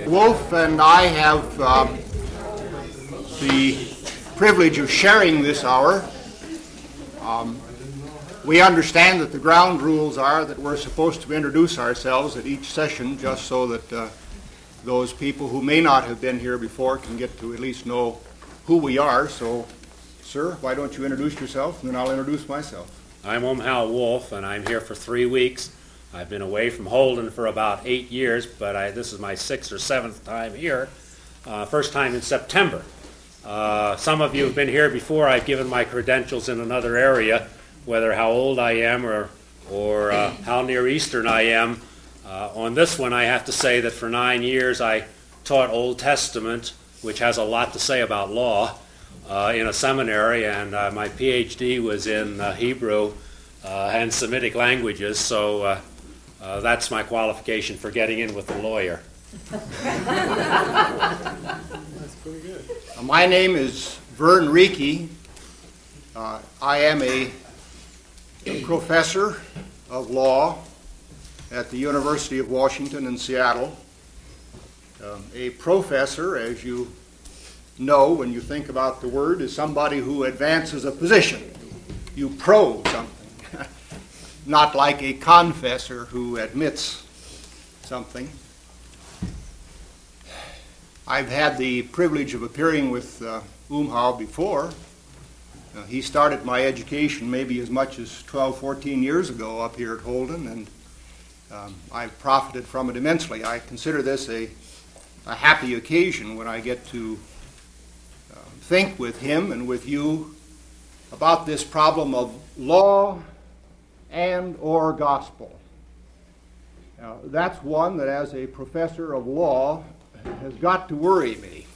Wolf and I have the privilege of sharing this hour. We understand that the ground rules are that we're supposed to introduce ourselves at each session just so that those people who may not have been here before can get to at least know who we are. So, sir, why don't you introduce yourself, and then I'll introduce myself. I'm Hal Wolf, and I'm here for 3 weeks. I've been away from Holden for about 8 years, but this is my 6th or 7th time here. First time in September. Some of you have been here before. I've given my credentials in another area, whether how old I am or how near Eastern I am. On this one, I have to say that for 9 years I taught Old Testament, which has a lot to say about law, in a seminary, and my PhD was in Hebrew and Semitic languages, so that's my qualification for getting in with a lawyer. That's pretty good. My name is Vern Reekie. I am a professor of law at the University of Washington in Seattle. A professor, as you know when you think about the word, is somebody who advances a position. You pro something. Not like a confessor who admits something. I've had the privilege of appearing with Hal before. He started my education maybe as much as 12, 14 years ago up here at Holden, and I've profited from it immensely. I consider this a happy occasion when I get to think with him and with you about this problem of law and or gospel. That's one that as a professor of law has got to worry me.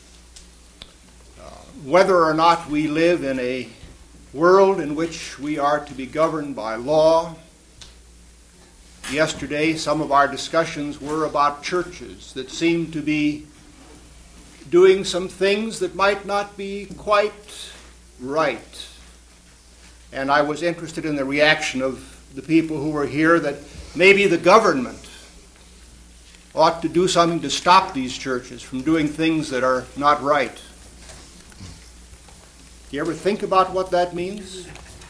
Whether or not we live in a world in which we are to be governed by law. Yesterday, some of our discussions were about churches that seem to be doing some things that might not be quite right. And I was interested in the reaction of the people who were here that maybe the government ought to do something to stop these churches from doing things that are not right. Do you ever think about what that means?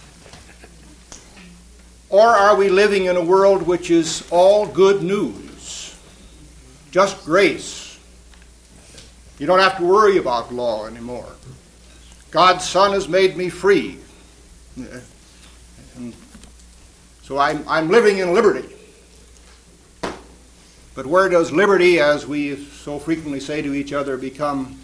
Or are we living in a world which is all good news? Just grace. You don't have to worry about law anymore. God's Son has made me free. And so I'm living in liberty. But where does liberty, as we so frequently say to each other, become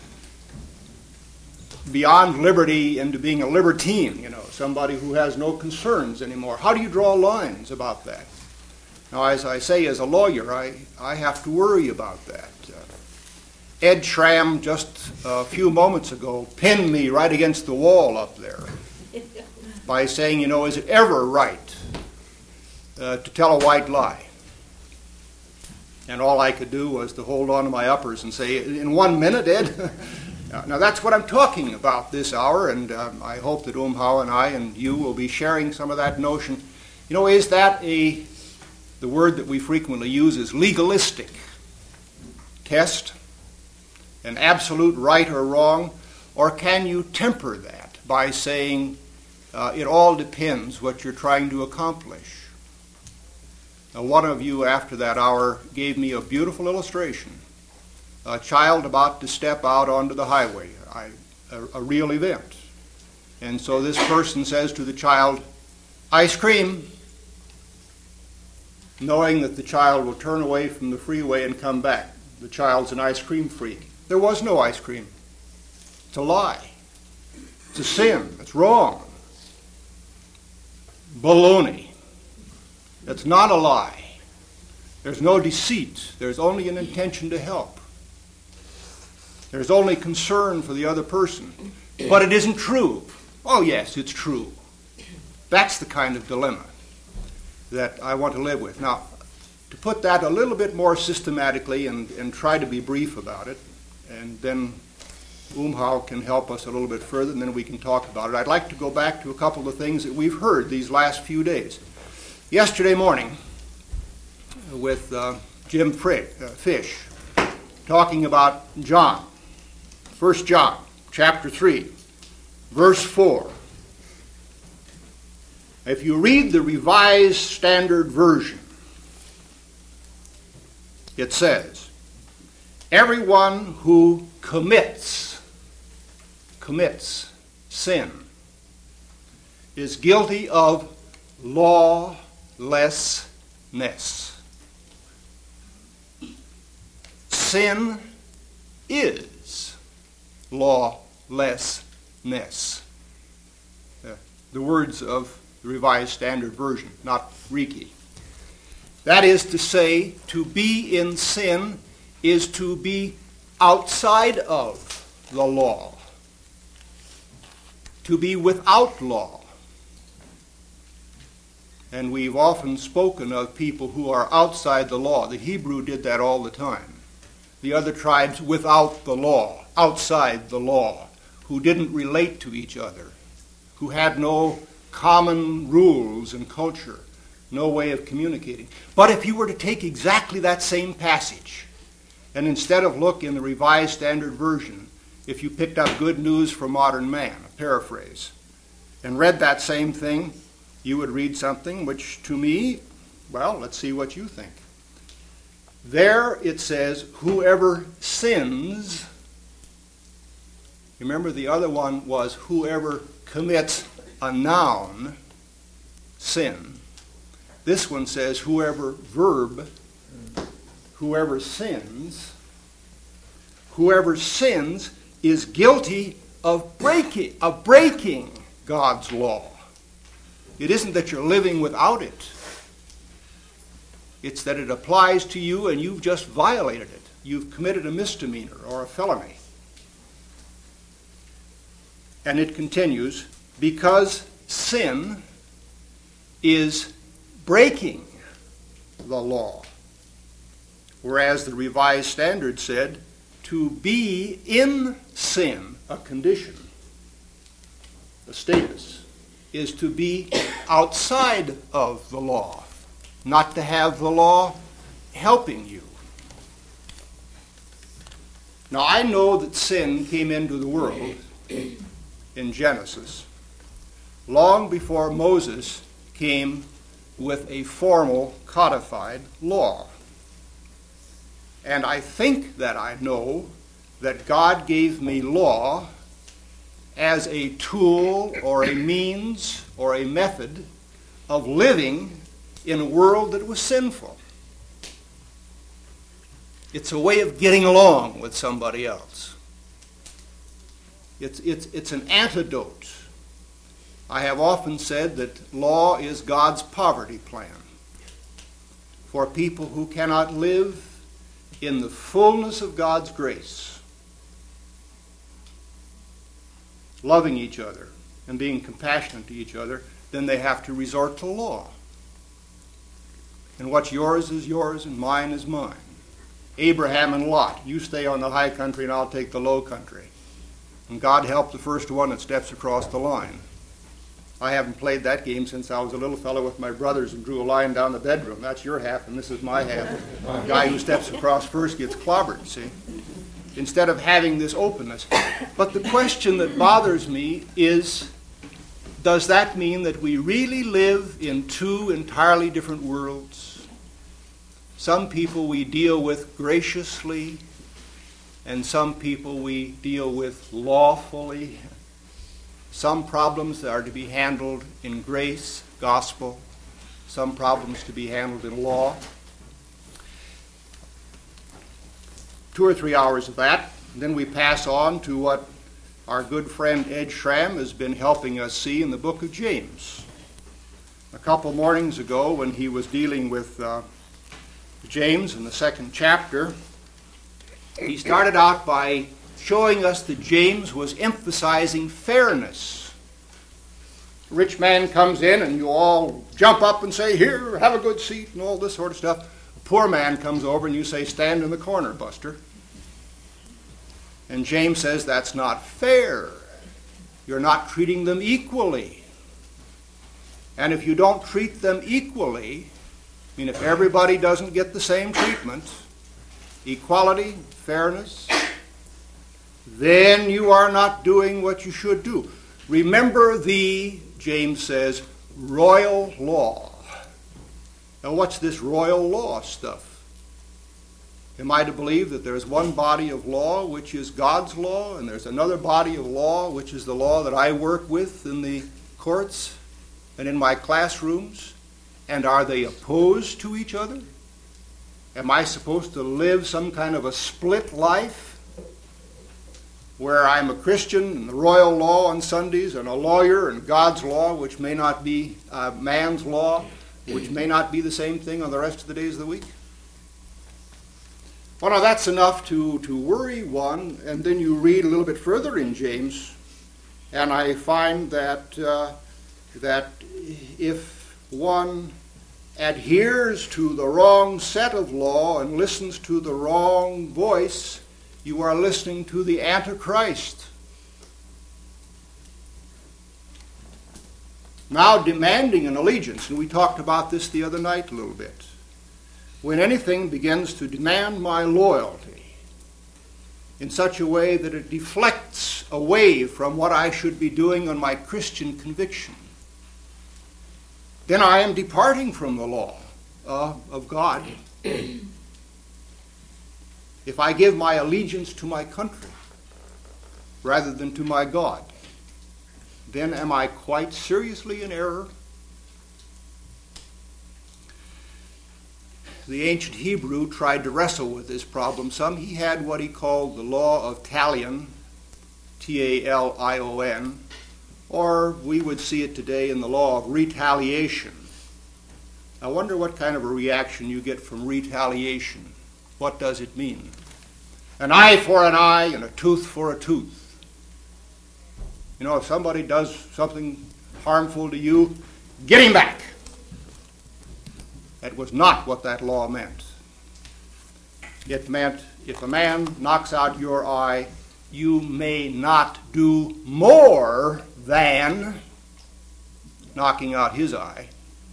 beyond liberty into being a libertine, somebody who has no concerns anymore? How do you draw lines about that? Now, as I say, as a lawyer, I have to worry about that. Ed Schramm just a few moments ago pinned me right against the wall up there by saying, is it ever right to tell a white lie? And all I could do was to hold on to my uppers and say, in 1 minute, Ed? Now that's what I'm talking about this hour, and I hope that Hal and I and you will be sharing some of that notion. Is that the word that we frequently use is legalistic test, an absolute right or wrong, or can you temper that by saying it all depends what you're trying to accomplish? Now, one of you after that hour gave me a beautiful illustration. A child about to step out onto the highway, a real event. And so this person says to the child, "Ice cream," knowing that the child will turn away from the freeway and come back. The child's an ice cream freak. There was no ice cream. It's a lie. It's a sin. It's wrong. Baloney. It's not a lie. There's no deceit. There's only an intention to help. There's only concern for the other person. But it isn't true. Oh, yes, it's true. That's the kind of dilemma that I want to live with. Now, to put that a little bit more systematically and try to be brief about it, and then Hal can help us a little bit further, and then we can talk about it. I'd like to go back to a couple of things that we've heard these last few days. Yesterday morning, with Jim Fish, talking about John. 1 John chapter 3, verse 4. If you read the Revised Standard Version, it says, everyone who commits sin is guilty of lawlessness. Sin is lawlessness. The words of the Revised Standard Version, not Riki. That is to say, to be in sin is to be outside of the law, to be without law. And we've often spoken of people who are outside the law. The Hebrew did that all the time. The other tribes without the law, outside the law, who didn't relate to each other, who had no common rules and culture, no way of communicating. But if you were to take exactly that same passage, and instead of look in the Revised Standard Version, if you picked up Good News for Modern Man, a paraphrase, and read that same thing, you would read something which to me, well, let's see what you think. There it says, whoever sins. Remember the other one was whoever commits a noun, sin. This one says whoever sins is guilty of breaking God's law. It isn't that you're living without it. It's that it applies to you and you've just violated it. You've committed a misdemeanor or a felony. And it continues, because sin is breaking the law. Whereas the Revised Standard said, to be in sin, a condition, a status, is to be outside of the law, not to have the law helping you. Now, I know that sin came into the world in Genesis long before Moses came with a formal codified law. And I think that I know that God gave me law as a tool or a means or a method of living in a world that was sinful. It's a way of getting along with somebody else. It's an antidote. I have often said that law is God's poverty plan for people who cannot live in the fullness of God's grace, loving each other and being compassionate to each other. Then they have to resort to law. And what's yours is yours and mine is mine. Abraham and Lot, you stay on the high country and I'll take the low country. And God help the first one that steps across the line. I haven't played that game since I was a little fellow with my brothers and drew a line down the bedroom. That's your half and this is my half. The guy who steps across first gets clobbered, see? Instead of having this openness. But the question that bothers me is, does that mean that we really live in two entirely different worlds? Some people we deal with graciously, and some people we deal with lawfully. Some problems are to be handled in grace, gospel. Some problems to be handled in law. 2 or 3 hours of that. And then we pass on to what our good friend Ed Schramm has been helping us see in the book of James. A couple mornings ago when he was dealing with James in the 2nd chapter, he started out by showing us that James was emphasizing fairness. A rich man comes in and you all jump up and say, "Here, have a good seat," and all this sort of stuff. A poor man comes over and you say, "Stand in the corner, Buster." And James says that's not fair. You're not treating them equally. And if you don't treat them equally, I mean, if everybody doesn't get the same treatment, equality, fairness, then you are not doing what you should do. Remember the, James says, royal law. Now what's this royal law stuff? Am I to believe that there's one body of law which is God's law, and there's another body of law which is the law that I work with in the courts and in my classrooms? And are they opposed to each other? Am I supposed to live some kind of a split life where I'm a Christian and the royal law on Sundays and a lawyer and God's law, which may not be man's law, which may not be the same thing on the rest of the days of the week? Well, now that's enough to worry one, and then you read a little bit further in James, and I find that that if one adheres to the wrong set of law and listens to the wrong voice, you are listening to the Antichrist. Now demanding an allegiance, and we talked about this the other night a little bit. When anything begins to demand my loyalty in such a way that it deflects away from what I should be doing on my Christian conviction, then I am departing from the law of God. If I give my allegiance to my country rather than to my God, then am I quite seriously in error? The ancient Hebrew tried to wrestle with this problem some. He had what he called the law of talion, T-A-L-I-O-N, or we would see it today in the law of retaliation. I wonder what kind of a reaction you get from retaliation. What does it mean? An eye for an eye and a tooth for a tooth. You know, if somebody does something harmful to you, get him back. That was not what that law meant. It meant if a man knocks out your eye, you may not do more than knocking out his eye.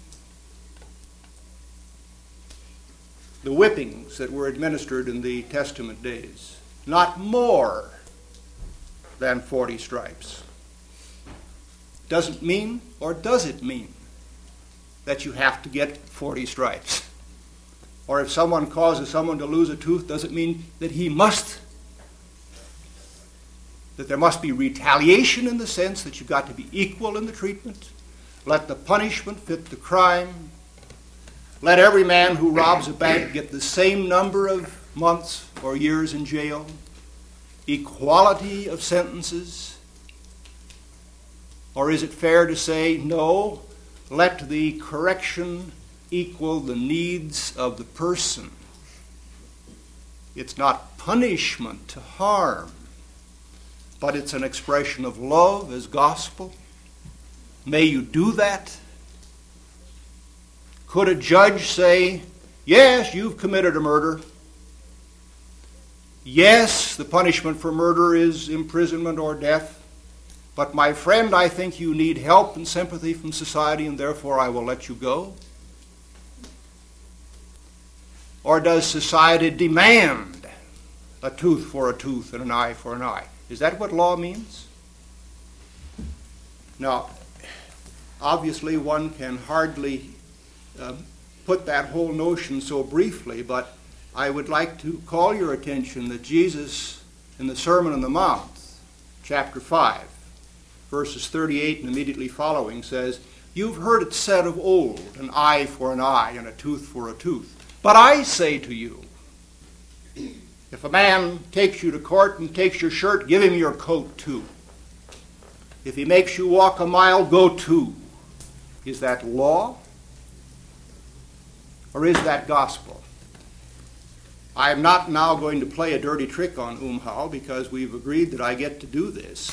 The whippings that were administered in the Testament days, not more than 40 stripes. Doesn't mean, or does it mean, that you have to get 40 stripes? Or if someone causes someone to lose a tooth, does it mean that that there must be retaliation in the sense that you've got to be equal in the treatment? Let the punishment fit the crime. Let every man who robs a bank get the same number of months or years in jail. Equality of sentences. Or is it fair to say, no, let the correction equal the needs of the person? It's not punishment to harm, but it's an expression of love as gospel. May you do that? Could a judge say, yes, you've committed a murder. Yes, the punishment for murder is imprisonment or death. But my friend, I think you need help and sympathy from society, and therefore I will let you go? Or does society demand a tooth for a tooth and an eye for an eye? Is that what law means? Now, obviously one can hardly put that whole notion so briefly, but I would like to call your attention that Jesus, in the Sermon on the Mount, chapter 5, verses 38 and immediately following, says, you've heard it said of old, an eye for an eye and a tooth for a tooth. But I say to you, if a man takes you to court and takes your shirt, give him your coat too. If he makes you walk a mile, go 2. Is that law? Or is that gospel? I am not now going to play a dirty trick on Umhal because we've agreed that I get to do this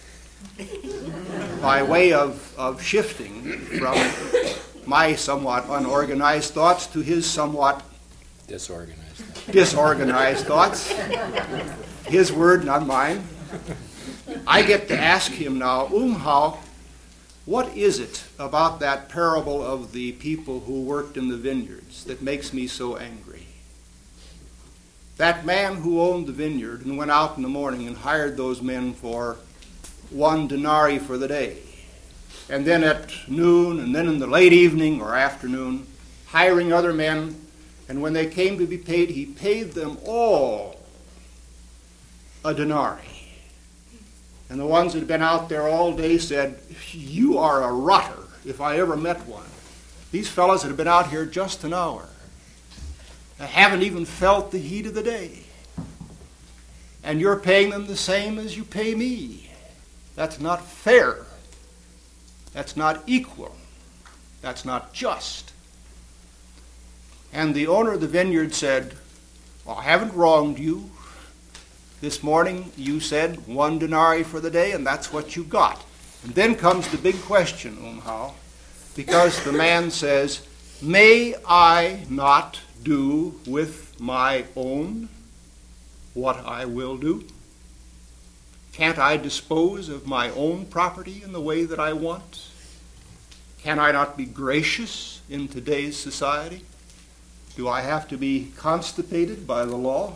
by way of shifting from my somewhat unorganized thoughts to his somewhat disorganized thoughts. His word, not mine. I get to ask him now, Umhal, what is it about that parable of the people who worked in the vineyards that makes me so angry? That man who owned the vineyard and went out in the morning and hired those men for 1 denarii for the day, and then at noon and then in the late evening or afternoon, hiring other men, and when they came to be paid, he paid them all a denarii. And the ones that had been out there all day said, "You are a rotter, if I ever met one. These fellows that have been out here just an hour. They haven't even felt the heat of the day. And you're paying them the same as you pay me. That's not fair. That's not equal. That's not just." And the owner of the vineyard said, "Well, I haven't wronged you. This morning you said 1 denarii for the day, and that's what you got." And then comes the big question, because the man says, "May I not do with my own what I will do? Can't I dispose of my own property in the way that I want? Can I not be gracious in today's society? Do I have to be constipated by the law?"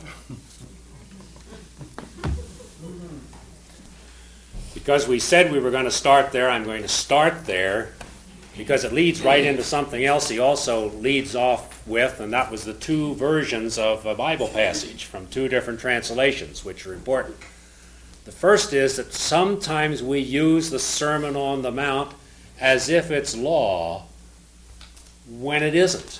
Because we said we were going to start there, I'm going to start there, because it leads right into something else he also leads off with, and that was the 2 versions of a Bible passage from 2 different translations, which are important. The first is that sometimes we use the Sermon on the Mount as if it's law when it isn't.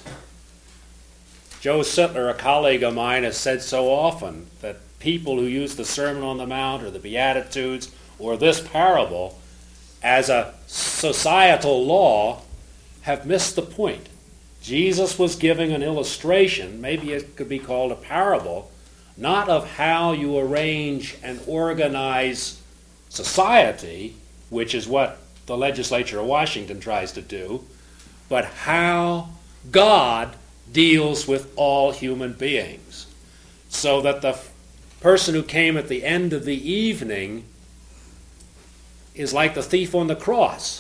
Joe Sittler, a colleague of mine, has said so often that people who use the Sermon on the Mount or the Beatitudes or this parable as a societal law have missed the point. Jesus was giving an illustration, maybe it could be called a parable, not of how you arrange and organize society, which is what the legislature of Washington tries to do, but how God deals with all human beings. So that the person who came at the end of the evening is like the thief on the cross.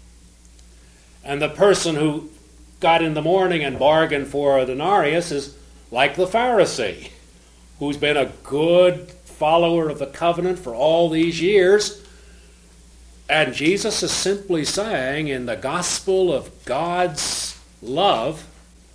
And the person who got in the morning and bargained for a denarius is like the Pharisee, who's been a good follower of the covenant for all these years. And Jesus is simply saying, in the gospel of God's love,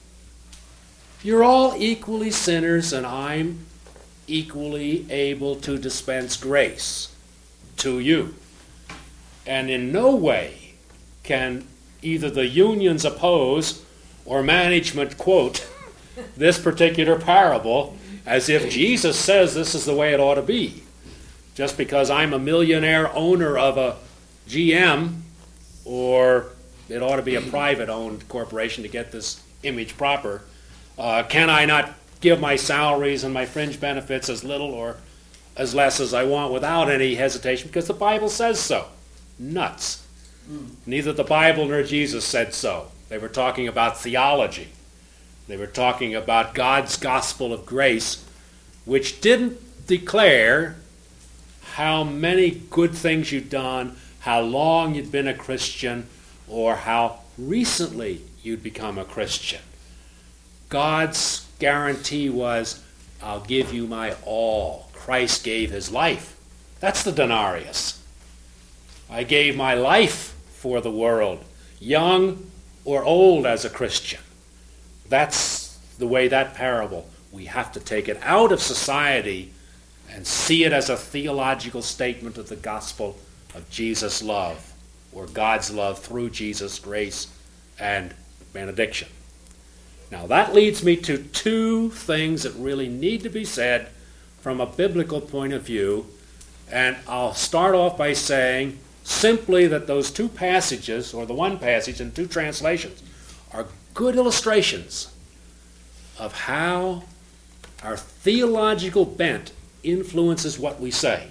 you're all equally sinners, and I'm equally able to dispense grace to you. And in no way can either the unions oppose or management quote this particular parable as if Jesus says this is the way it ought to be. Just because I'm a millionaire owner of a GM, or it ought to be a private-owned corporation to get this image proper, can I not give my salaries and my fringe benefits as little or as less as I want without any hesitation because the Bible says so? Nuts. Neither the Bible nor Jesus said so. They were talking about theology. They were talking about God's gospel of grace, which didn't declare how many good things you'd done, how long you'd been a Christian, or how recently you'd become a Christian. God's guarantee was, I'll give you my all. Christ gave his life. That's the denarius. I gave my life for the world, young or old as a Christian. That's the way that parable, we have to take it out of society and see it as a theological statement of the gospel of Jesus' love, or God's love through Jesus' grace and benediction. Now that leads me to 2 things that really need to be said from a biblical point of view, and I'll start off by saying simply that those 2 passages, or the 1 passage and 2 translations, are good illustrations of how our theological bent influences what we say.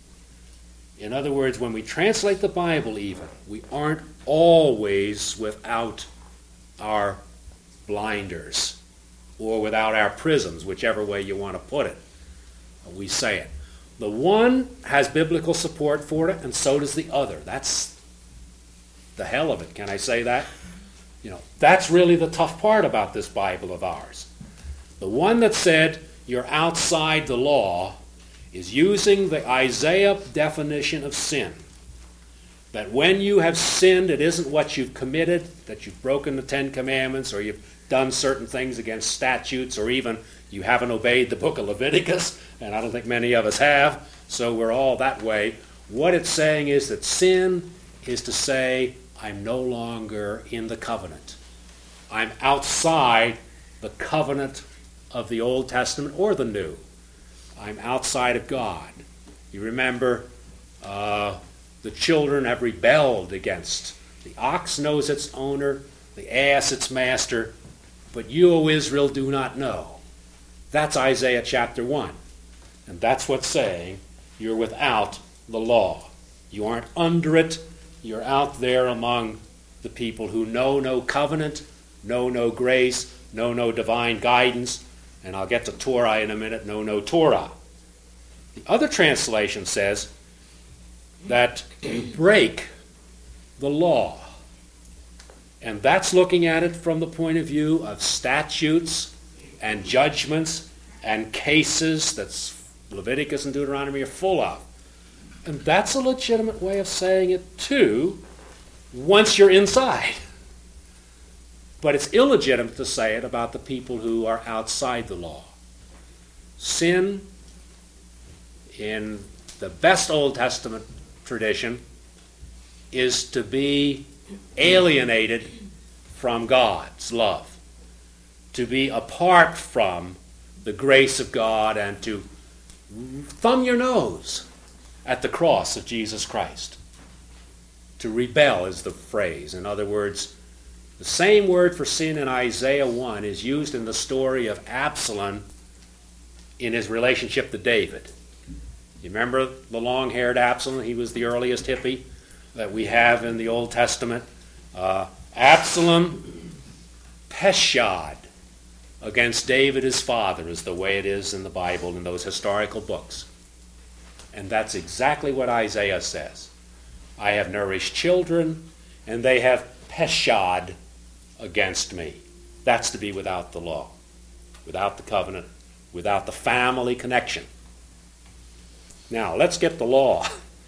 In other words, when we translate the Bible even, we aren't always without our blinders or without our prisms, whichever way you want to put it. We say it. The one has biblical support for it, and so does the other. That's the hell of it. Can I say that? That's really the tough part about this Bible of ours. The one that said, you're outside the law is using the Isaiah definition of sin. That when you have sinned, it isn't what you've committed, that you've broken the Ten Commandments or you've done certain things against statutes or even you haven't obeyed the book of Leviticus, and I don't think many of us have, so we're all that way. What it's saying is that sin is to say, I'm no longer in the covenant. I'm outside the covenant of the Old Testament or the New. I'm outside of God. You remember the children have rebelled against. The ox knows its owner, the ass its master, but you, O Israel, do not know. That's Isaiah chapter 1. And that's what's saying you're without the law. You aren't under it. You're out there among the people who know no covenant, know no grace, know no divine guidance, and I'll get to Torah in a minute, know no Torah. The other translation says that you break the law. And that's looking at it from the point of view of statutes and judgments and cases that Leviticus and Deuteronomy are full of. And that's a legitimate way of saying it too, once you're inside. But it's illegitimate to say it about the people who are outside the law. Sin, in the best Old Testament tradition, is to be alienated from God's love, to be apart from the grace of God and to thumb your nose at the cross of Jesus Christ. To rebel is the phrase. In other words, the same word for sin in Isaiah 1 is used in the story of Absalom in his relationship to David. You remember the long-haired Absalom? He was the earliest hippie that we have in the Old Testament. Absalom peshad against David his father is the way it is in the Bible in those historical books. And that's exactly what Isaiah says. I have nourished children, and they have peshad against me. That's to be without the law, without the covenant, without the family connection. Now, let's get the law.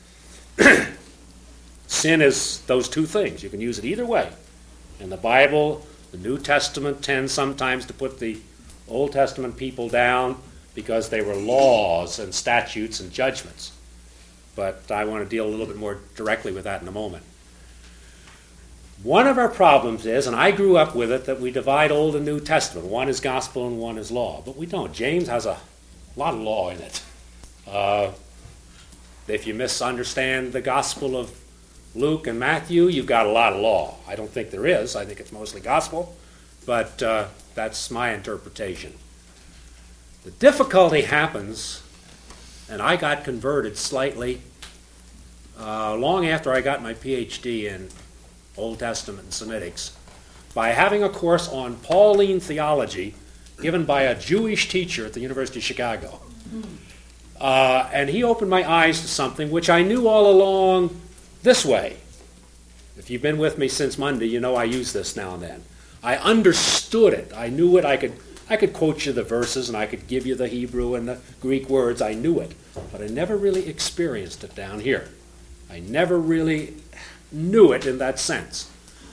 Sin is those two things. You can use it either way. In the Bible, the New Testament tends sometimes to put the Old Testament people down because they were laws and statutes and judgments. But I want to deal a little bit more directly with that in a moment. One of our problems is, and I grew up with it, that we divide Old and New Testament. One is gospel and one is law. But we don't. James has a lot of law in it. If you misunderstand the gospel of Luke and Matthew, you've got a lot of law. I don't think there is. I think it's mostly gospel. But that's my interpretation. The difficulty happens, and I got converted slightly long after I got my PhD in Old Testament and Semitics, by having a course on Pauline theology given by a Jewish teacher at the University of Chicago. And he opened my eyes to something which I knew all along this way. If you've been with me since Monday, you know I use this now and then. I understood it. I knew it. I could quote you the verses and I could give you the Hebrew and the Greek words. I knew it. But I never really experienced it down here. I never really knew it in that sense.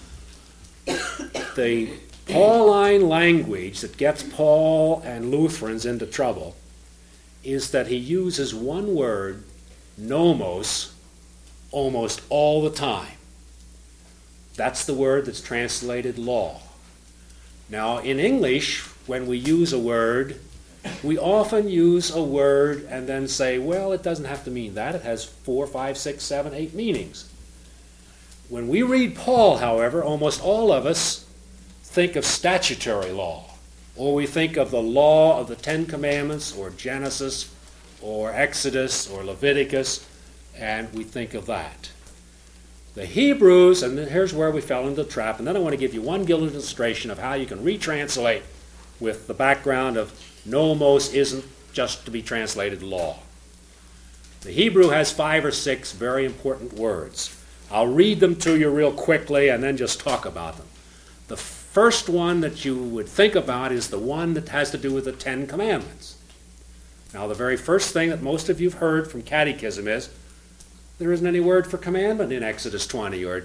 The Pauline language that gets Paul and Lutherans into trouble is that he uses one word, nomos, almost all the time. That's the word that's translated law. Now, in English, when we use a word, we often use a word and then say, well, it doesn't have to mean that. It has 4, 5, 6, 7, 8 meanings. When we read Paul, however, almost all of us think of statutory law, or we think of the law of the Ten Commandments, or Genesis, or Exodus, or Leviticus, and we think of that. The Hebrews, and here's where we fell into the trap, and then I want to give you one good illustration of how you can retranslate with the background of nomos isn't just to be translated law. The Hebrew has 5 or 6 very important words. I'll read them to you real quickly and then just talk about them. The first one that you would think about is the one that has to do with the Ten Commandments. Now, the very first thing that most of you have heard from catechism is there isn't any word for commandment in Exodus 20 or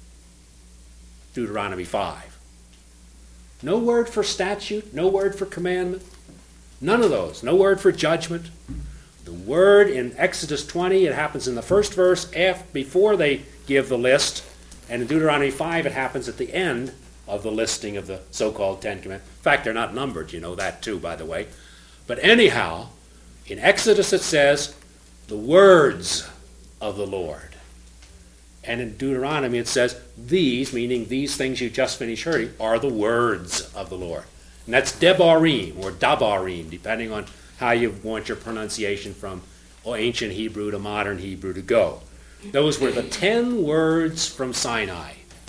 Deuteronomy 5. No word for statute, no word for commandment, none of those. No word for judgment. The word in Exodus 20, it happens in the first verse before they give the list, and in Deuteronomy 5 it happens at the end of the listing of the so-called Ten Commandments. In fact, they're not numbered, you know that too, by the way. But anyhow, in Exodus it says, the words of the Lord. And in Deuteronomy it says, these, meaning these things you just finished hearing, are the words of the Lord. And that's Debarim or Dabarim, depending on how you want your pronunciation from ancient Hebrew to modern Hebrew to go. Those were the 10 words from Sinai.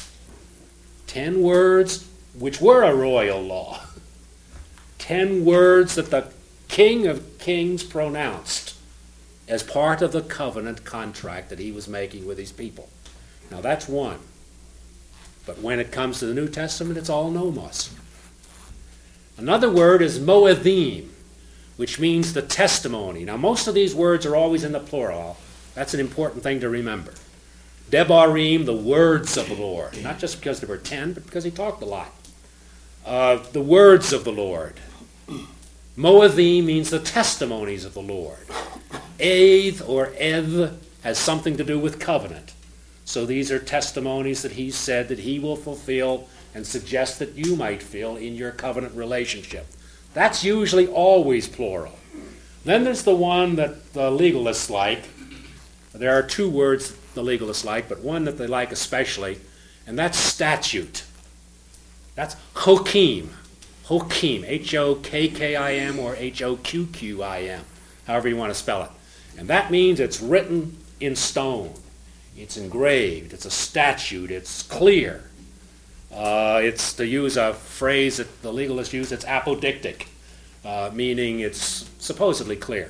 10 words which were a royal law. 10 words that the King of Kings pronounced as part of the covenant contract that he was making with his people. Now that's one. But when it comes to the New Testament, it's all nomos. Another word is moedim, which means the testimony. Now most of these words are always in the plural. That's an important thing to remember. Debarim, the words of the Lord. Not just because there were 10, but because he talked a lot. The words of the Lord. Moedim means the testimonies of the Lord. Eid or Ev has something to do with covenant. So these are testimonies that he said that he will fulfill and suggest that you might feel in your covenant relationship. That's usually always plural. Then there's the one that the legalists like. There are 2 words the legalists like, but one that they like especially, and that's statute. That's hokim. Hokim, H-O-K-K-I-M or H-O-Q-Q-I-M, however you want to spell it. And that means it's written in stone. It's engraved. It's a statute. It's clear. It's, to use a phrase that the legalists use, it's apodictic, meaning it's supposedly clear.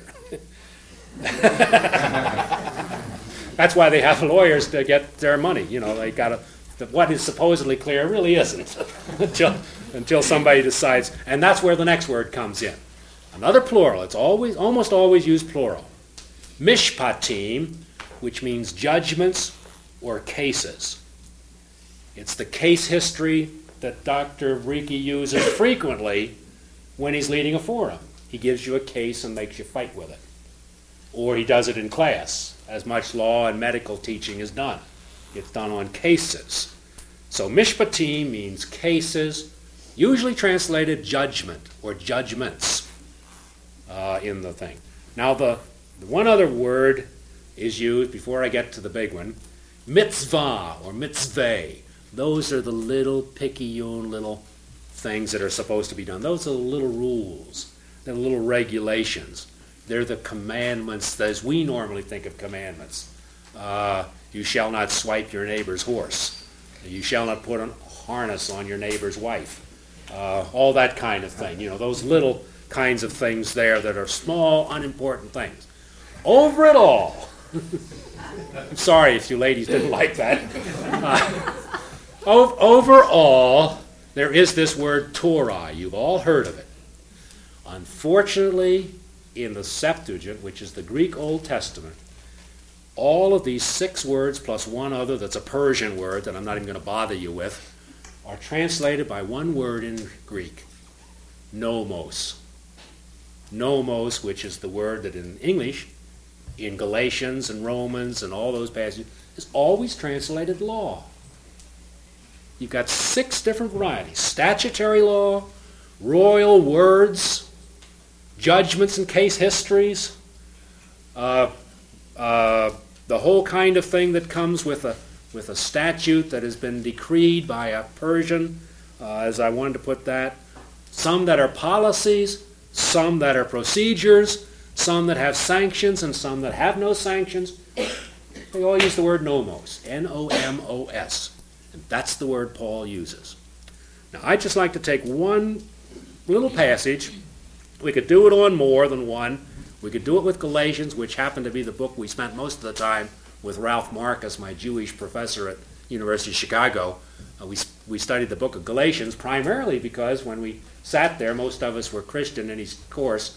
That's why they have lawyers to get their money. You know, they got to. What is supposedly clear really isn't until somebody decides. And that's where the next word comes in. Another plural. It's almost always used plural. Mishpatim, which means judgments or cases. It's the case history that Dr. Riki uses frequently when he's leading a forum. He gives you a case and makes you fight with it. Or he does it in class, as much law and medical teaching is done. It's done on cases. So mishpatim means cases, usually translated judgment or judgments in the thing. Now the one other word is used, before I get to the big one, mitzvah or mitzvah. Those are the little picayune little things that are supposed to be done. Those are the little rules. They're the little regulations. They're the commandments as we normally think of commandments. You shall not swipe your neighbor's horse. You shall not put a harness on your neighbor's wife. All that kind of thing. You know, those little kinds of things there that are small, unimportant things. Over it all. I'm sorry if you ladies didn't like that. Overall, there is this word Torah. You've all heard of it. Unfortunately, in the Septuagint, which is the Greek Old Testament, all of these 6 words plus one other that's a Persian word that I'm not even going to bother you with are translated by one word in Greek, nomos. Nomos, which is the word that in English, in Galatians and Romans and all those passages, is always translated law. You've got 6 different varieties: statutory law, royal words, judgments and case histories, the whole kind of thing that comes with a statute that has been decreed by a Persian, as I wanted to put that. Some that are policies, some that are procedures, some that have sanctions, and some that have no sanctions. They all use the word nomos, N-O-M-O-S. And that's the word Paul uses. Now, I'd just like to take one little passage. We could do it on more than one. We could do it with Galatians, which happened to be the book we spent most of the time with Ralph Marcus, my Jewish professor at University of Chicago. We studied the book of Galatians primarily because when we sat there, most of us were Christian in his course,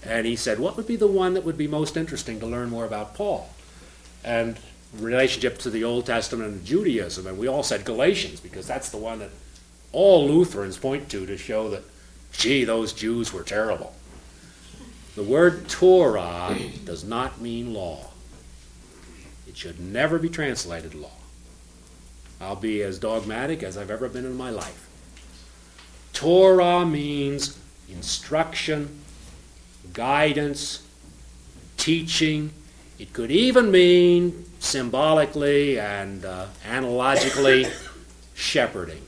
And he said, what would be the one that would be most interesting to learn more about Paul? And relationship to the Old Testament and Judaism. And we all said Galatians, because that's the one that all Lutherans point to show that, gee, those Jews were terrible. The word Torah does not mean law. It should never be translated law. I'll be as dogmatic as I've ever been in my life. Torah means instruction, guidance, teaching. It could even mean symbolically and analogically shepherding.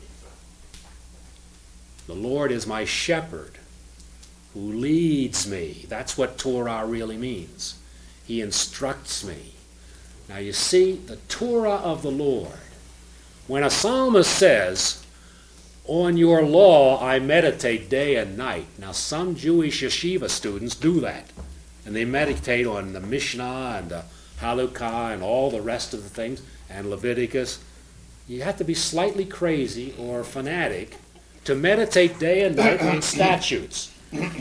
The Lord is my shepherd who leads me. That's what Torah really means. He instructs me. Now you see, the Torah of the Lord, when a psalmist says, on your law I meditate day and night. Now some Jewish yeshiva students do that. And they meditate on the Mishnah and the Halukah and all the rest of the things, and Leviticus. You have to be slightly crazy or fanatic to meditate day and night on statutes. You don't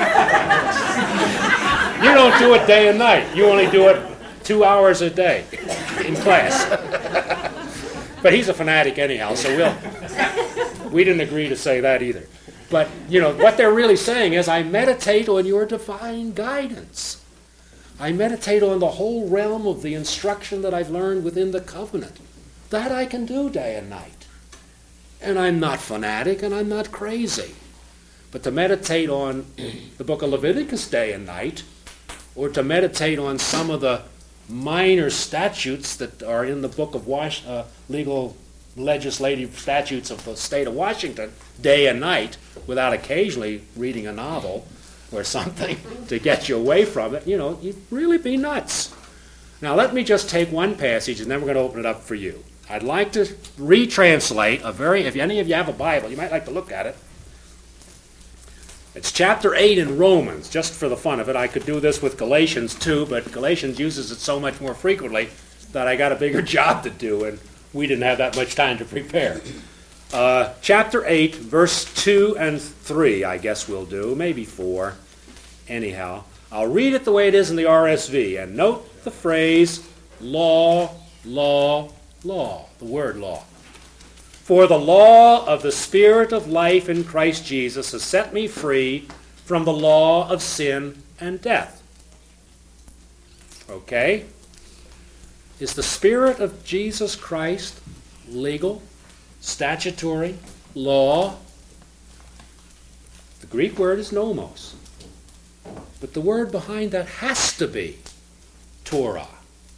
do it day and night. You only do it 2 hours a day in class. But he's a fanatic anyhow, so we didn't agree to say that either. But, what they're really saying is, I meditate on your divine guidance. I meditate on the whole realm of the instruction that I've learned within the covenant. That I can do day and night. And I'm not fanatic and I'm not crazy. But to meditate on the book of Leviticus day and night, or to meditate on some of the minor statutes that are in the book of legal legislative statutes of the state of Washington day and night, without occasionally reading a novel or something to get you away from it, you'd really be nuts. Now let me just take one passage and then we're going to open it up for you. I'd like to retranslate if any of you have a Bible, you might like to look at it. It's chapter 8 in Romans, just for the fun of it. I could do this with Galatians too, but Galatians uses it so much more frequently that I got a bigger job to do, and we didn't have that much time to prepare. Chapter 8, verse 2 and 3, I guess we'll do, maybe 4. Anyhow, I'll read it the way it is in the RSV, and note the phrase, law, law, law, the word law. For the law of the Spirit of life in Christ Jesus has set me free from the law of sin and death. Okay? Is the Spirit of Jesus Christ legal, statutory, law? The Greek word is nomos. But the word behind that has to be Torah.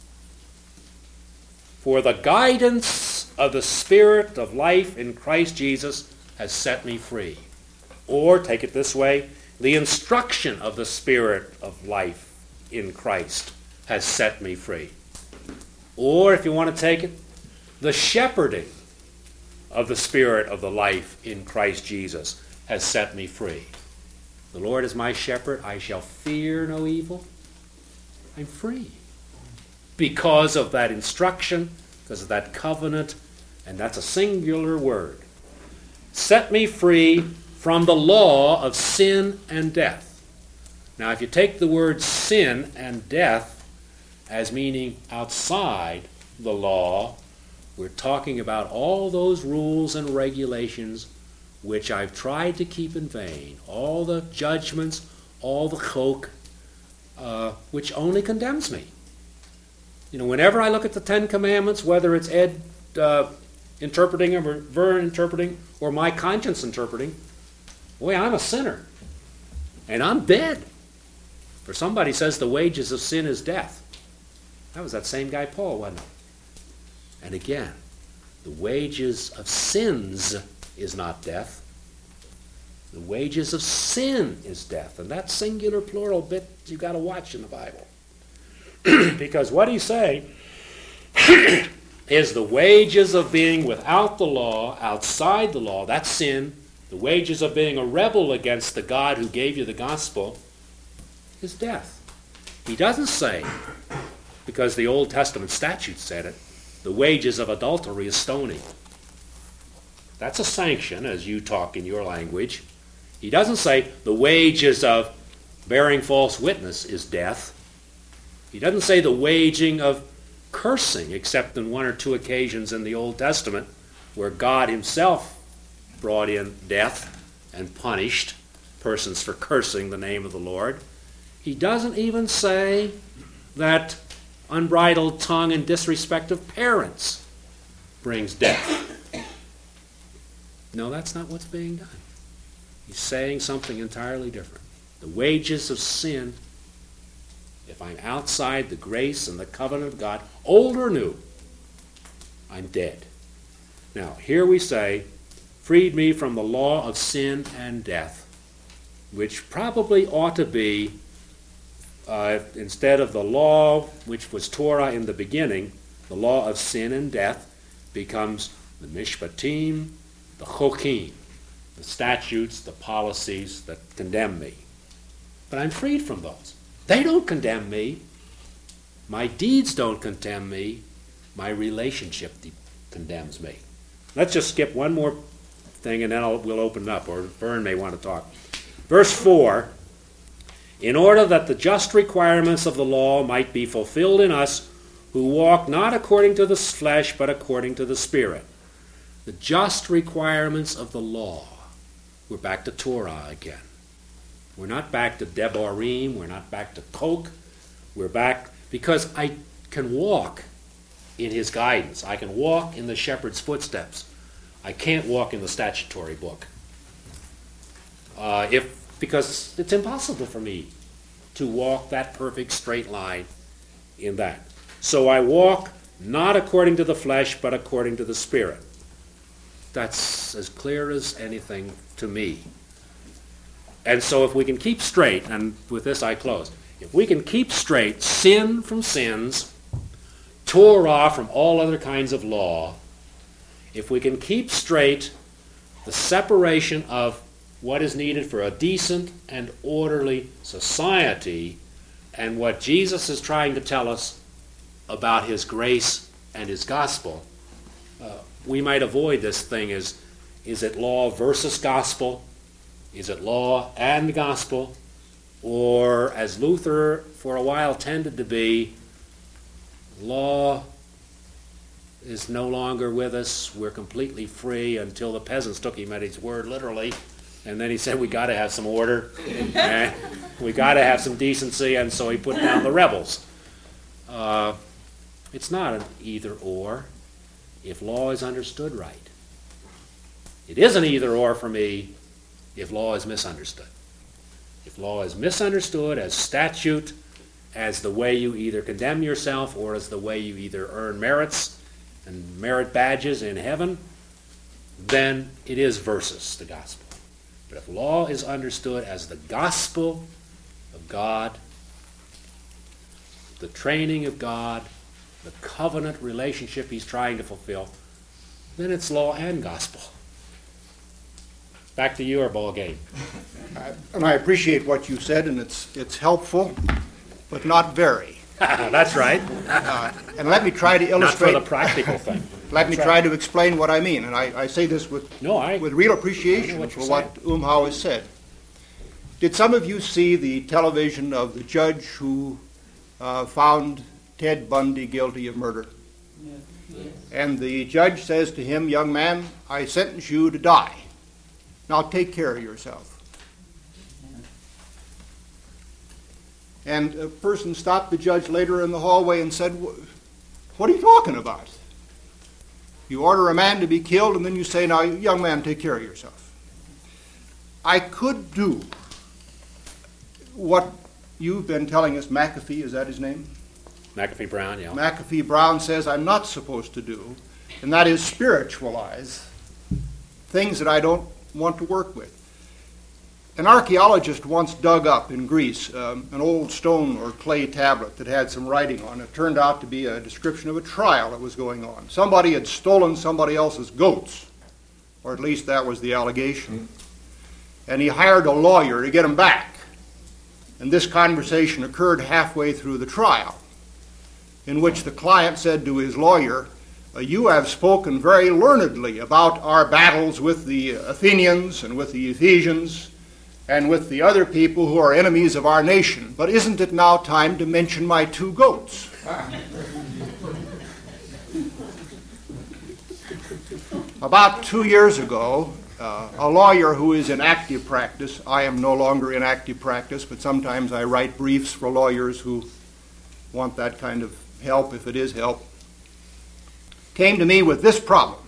For the guidance of the Spirit of life in Christ Jesus has set me free. Or, take it this way, the instruction of the Spirit of life in Christ has set me free. Or, if you want to take it, the shepherding of the Spirit of the life in Christ Jesus has set me free. The Lord is my shepherd, I shall fear no evil. I'm free. Because of that instruction, because of that covenant, and that's a singular word. Set me free from the law of sin and death. Now, if you take the word sin and death as meaning outside the law, we're talking about all those rules and regulations which I've tried to keep in vain, all the judgments, all the chok, which only condemns me. Whenever I look at the Ten Commandments, whether it's Ed interpreting them or Vern interpreting or my conscience interpreting, boy, I'm a sinner. And I'm dead. For somebody says the wages of sin is death. That was that same guy Paul, wasn't it? And again, the wages of sins is not death. The wages of sin is death. And that singular plural bit you've got to watch in the Bible. Because what he's saying is the wages of being without the law, outside the law, that's sin. The wages of being a rebel against the God who gave you the gospel is death. He doesn't say, because the Old Testament statute said it, the wages of adultery is stoning. That's a sanction, as you talk in your language. He doesn't say the wages of bearing false witness is death. He doesn't say the waging of cursing, except in one or two occasions in the Old Testament where God himself brought in death and punished persons for cursing the name of the Lord. He doesn't even say that unbridled tongue and disrespect of parents brings death. No, that's not what's being done. He's saying something entirely different. The wages of sin, if I'm outside the grace and the covenant of God, old or new, I'm dead. Now, here we say, freed me from the law of sin and death, which probably ought to be, instead of the law which was Torah in the beginning, the law of sin and death becomes the mishpatim, the chokim, the statutes, the policies that condemn me. But I'm freed from those. They don't condemn me. My deeds don't condemn me. My relationship condemns me. Let's just skip one more thing and then we'll open it up, or Vern may want to talk. Verse 4, in order that the just requirements of the law might be fulfilled in us who walk not according to the flesh but according to the Spirit. The just requirements of the law. We're back to Torah again. We're not back to Devarim. We're not back to Coke. We're back because I can walk in his guidance. I can walk in the shepherd's footsteps. I can't walk in the statutory book. Because it's impossible for me to walk that perfect straight line in that. So I walk not according to the flesh, but according to the Spirit. That's as clear as anything to me. And so if we can keep straight, and with this I close, if we can keep straight sin from sins, Torah from all other kinds of law, if we can keep straight the separation of what is needed for a decent and orderly society and what Jesus is trying to tell us about his grace and his gospel, we might avoid this thing is it law versus gospel? Is it law and gospel? Or, as Luther for a while tended to be, law is no longer with us. We're completely free until the peasants took him at his word literally. And then he said, we got to have some order. And we got to have some decency. And so he put down the rebels. It's not an either or if law is understood right. It is an either or for me if law is misunderstood. If law is misunderstood as statute, as the way you either condemn yourself or as the way you either earn merits and merit badges in heaven, then it is versus the gospel. But if law is understood as the gospel of God, the training of God, the covenant relationship he's trying to fulfill, then it's law and gospel. Back to your ball game. And I appreciate what you said, and it's helpful, but not very. That's right. And let me try to illustrate. Not for the practical thing. Let me try to explain what I mean, and I say this with real appreciation for what Umhau has said. Did some of you see the television of the judge who found Ted Bundy guilty of murder? Yes. And the judge says to him, young man, I sentence you to die. Now take care of yourself. And a person stopped the judge later in the hallway and said, what are you talking about? You order a man to be killed and then you say, now young man, take care of yourself. I could do what you've been telling us, McAfee, is that his name? McAfee Brown, yeah. McAfee Brown says I'm not supposed to do, and that is spiritualize things that I don't want to work with. An archaeologist once dug up in Greece an old stone or clay tablet that had some writing on it. It turned out to be a description of a trial that was going on. Somebody had stolen somebody else's goats, or at least that was the allegation. And he hired a lawyer to get him back. And this conversation occurred halfway through the trial, in which the client said to his lawyer, you have spoken very learnedly about our battles with the Athenians and with the Ephesians, and with the other people who are enemies of our nation. But isn't it now time to mention my two goats? About 2 years ago, a lawyer who is in active practice — I am no longer in active practice, but sometimes I write briefs for lawyers who want that kind of help, if it is help — came to me with this problem.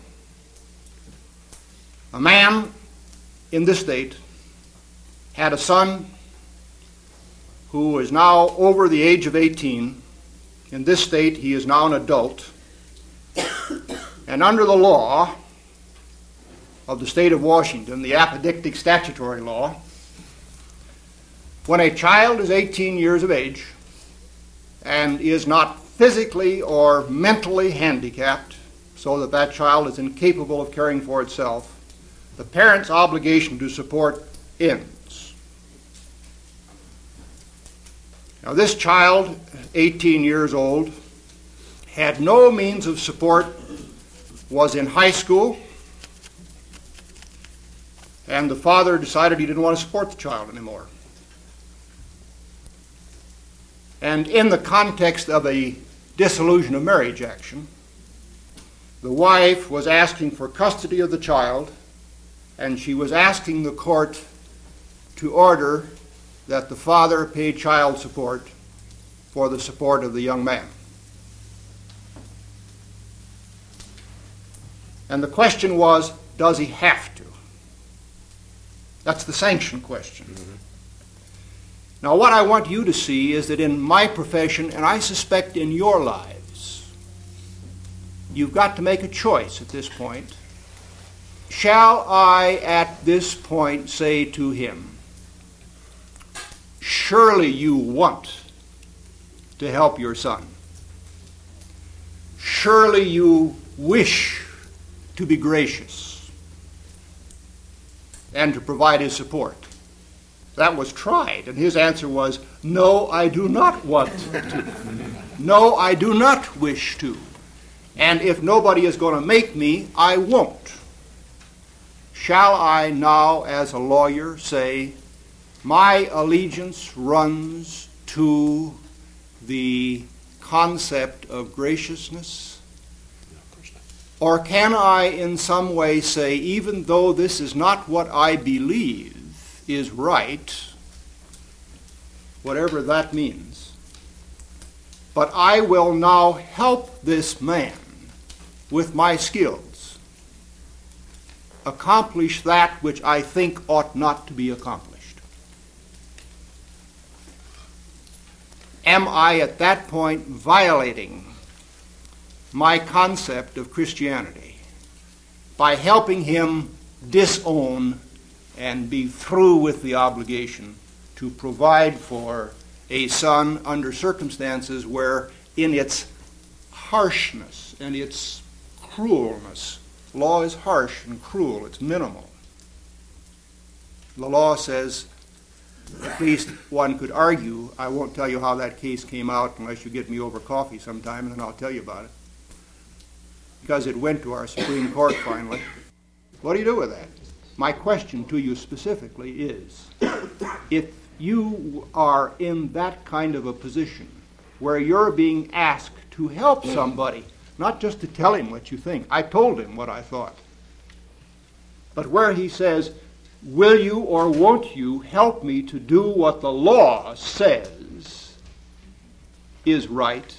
A man in this state had a son who is now over the age of 18. In this state, he is now an adult. And under the law of the state of Washington, the apodictic statutory law, when a child is 18 years of age and is not physically or mentally handicapped so that that child is incapable of caring for itself, the parent's obligation to support ends. Now, this child, 18 years old, had no means of support, was in high school, and the father decided he didn't want to support the child anymore. And in the context of a dissolution of marriage action, the wife was asking for custody of the child, and she was asking the court to order that the father pay child support for the support of the young man. And the question was, does he have to? That's the sanction question. Mm-hmm. Now, what I want you to see is that in my profession, and I suspect in your lives, you've got to make a choice at this point. Shall I at this point say to him, surely you want to help your son. Surely you wish to be gracious and to provide his support. That was tried, and his answer was, no, I do not want to. No, I do not wish to. And if nobody is going to make me, I won't. Shall I now, as a lawyer, say, my allegiance runs to the concept of graciousness? Or can I in some way say, even though this is not what I believe is right, whatever that means, but I will now help this man with my skills accomplish that which I think ought not to be accomplished? Am I at that point violating my concept of Christianity by helping him disown and be through with the obligation to provide for a son under circumstances where, in its harshness and its cruelness — law is harsh and cruel, it's minimal. The law says, at least one could argue — I won't tell you how that case came out unless you get me over coffee sometime, and then I'll tell you about it, because it went to our Supreme Court finally. What do you do with that? My question to you specifically is, if you are in that kind of a position where you're being asked to help somebody, not just to tell him what you think — I told him what I thought — but where he says, will you or won't you help me to do what the law says is right?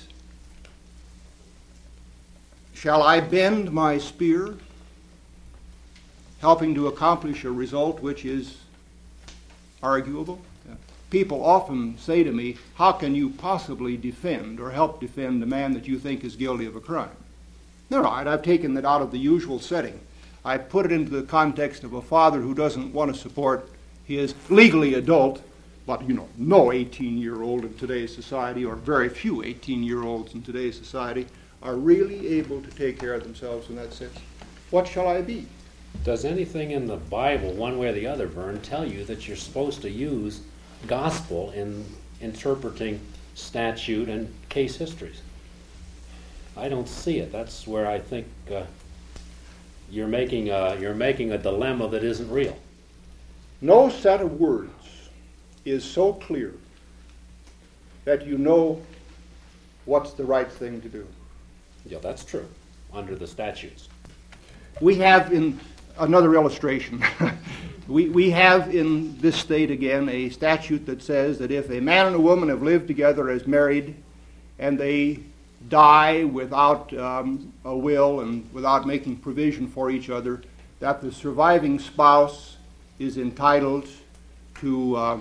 Shall I bend my spear, helping to accomplish a result which is arguable? People often say to me, how can you possibly defend or help defend a man that you think is guilty of a crime? All right, I've taken that out of the usual setting. I put it into the context of a father who doesn't want to support his legally adult, but no 18-year-old in today's society, or very few 18-year-olds in today's society, are really able to take care of themselves in that sense. What shall I be? Does anything in the Bible, one way or the other, Vern, tell you that you're supposed to use gospel in interpreting statute and case histories? I don't see it. That's where I think you're making a dilemma that isn't real. No set of words is so clear that you know what's the right thing to do. Yeah, that's true, under the statutes. We have in another illustration, we have in this state again a statute that says that if a man and a woman have lived together as married and they die without a will and without making provision for each other, that the surviving spouse is entitled to,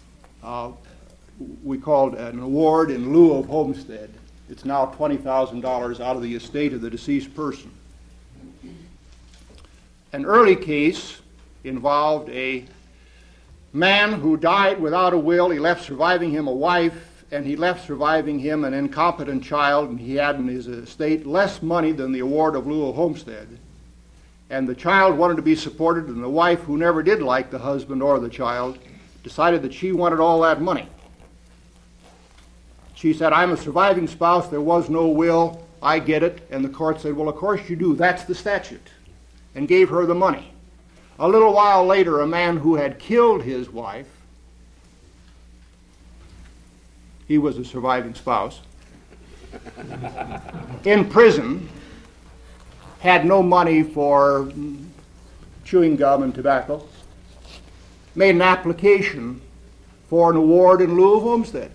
we call it an award in lieu of homestead. It's now $20,000 out of the estate of the deceased person. An early case involved a man who died without a will. He left surviving him a wife, and he left surviving him an incompetent child, and he had in his estate less money than the award of lieu of homestead. And the child wanted to be supported, and the wife, who never did like the husband or the child, decided that she wanted all that money. She said, I'm a surviving spouse, there was no will, I get it. And the court said, well, of course you do, that's the statute, and gave her the money. A little while later, a man who had killed his wife, he was a surviving spouse, in prison, had no money for chewing gum and tobacco, made an application for an award in lieu of homestead.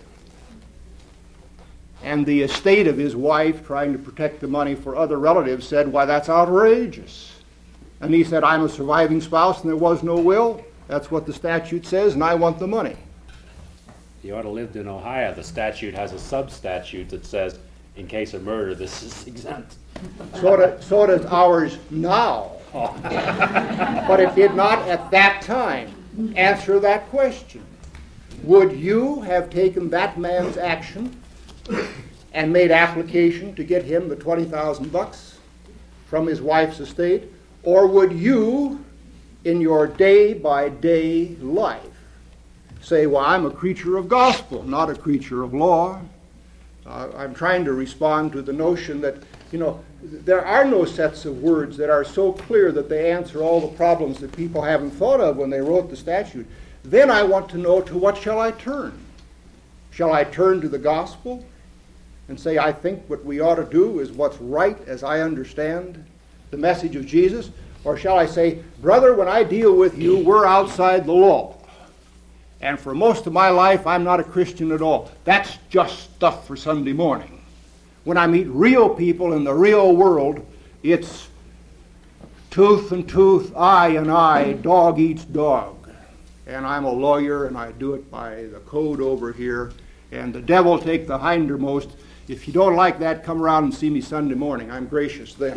And the estate of his wife, trying to protect the money for other relatives, said, why, that's outrageous. And he said, I'm a surviving spouse and there was no will. That's what the statute says, and I want the money. You ought to lived in Ohio. The statute has a sub-statute that says, in case of murder, this is exempt. So does ours now. But it did not at that time answer that question. Would you have taken that man's action and made application to get him the $20,000 from his wife's estate? Or would you, in your day-by-day life, say, well, I'm a creature of gospel, not a creature of law? I'm trying to respond to the notion that, there are no sets of words that are so clear that they answer all the problems that people haven't thought of when they wrote the statute. Then I want to know, to what shall I turn? Shall I turn to the gospel and say, I think what we ought to do is what's right as I understand the message of Jesus? Or shall I say, brother, when I deal with you, we're outside the law. And for most of my life, I'm not a Christian at all. That's just stuff for Sunday morning. When I meet real people in the real world, it's tooth and tooth, eye and eye, dog eats dog. And I'm a lawyer, and I do it by the code over here. And the devil take the hindermost. If you don't like that, come around and see me Sunday morning. I'm gracious then.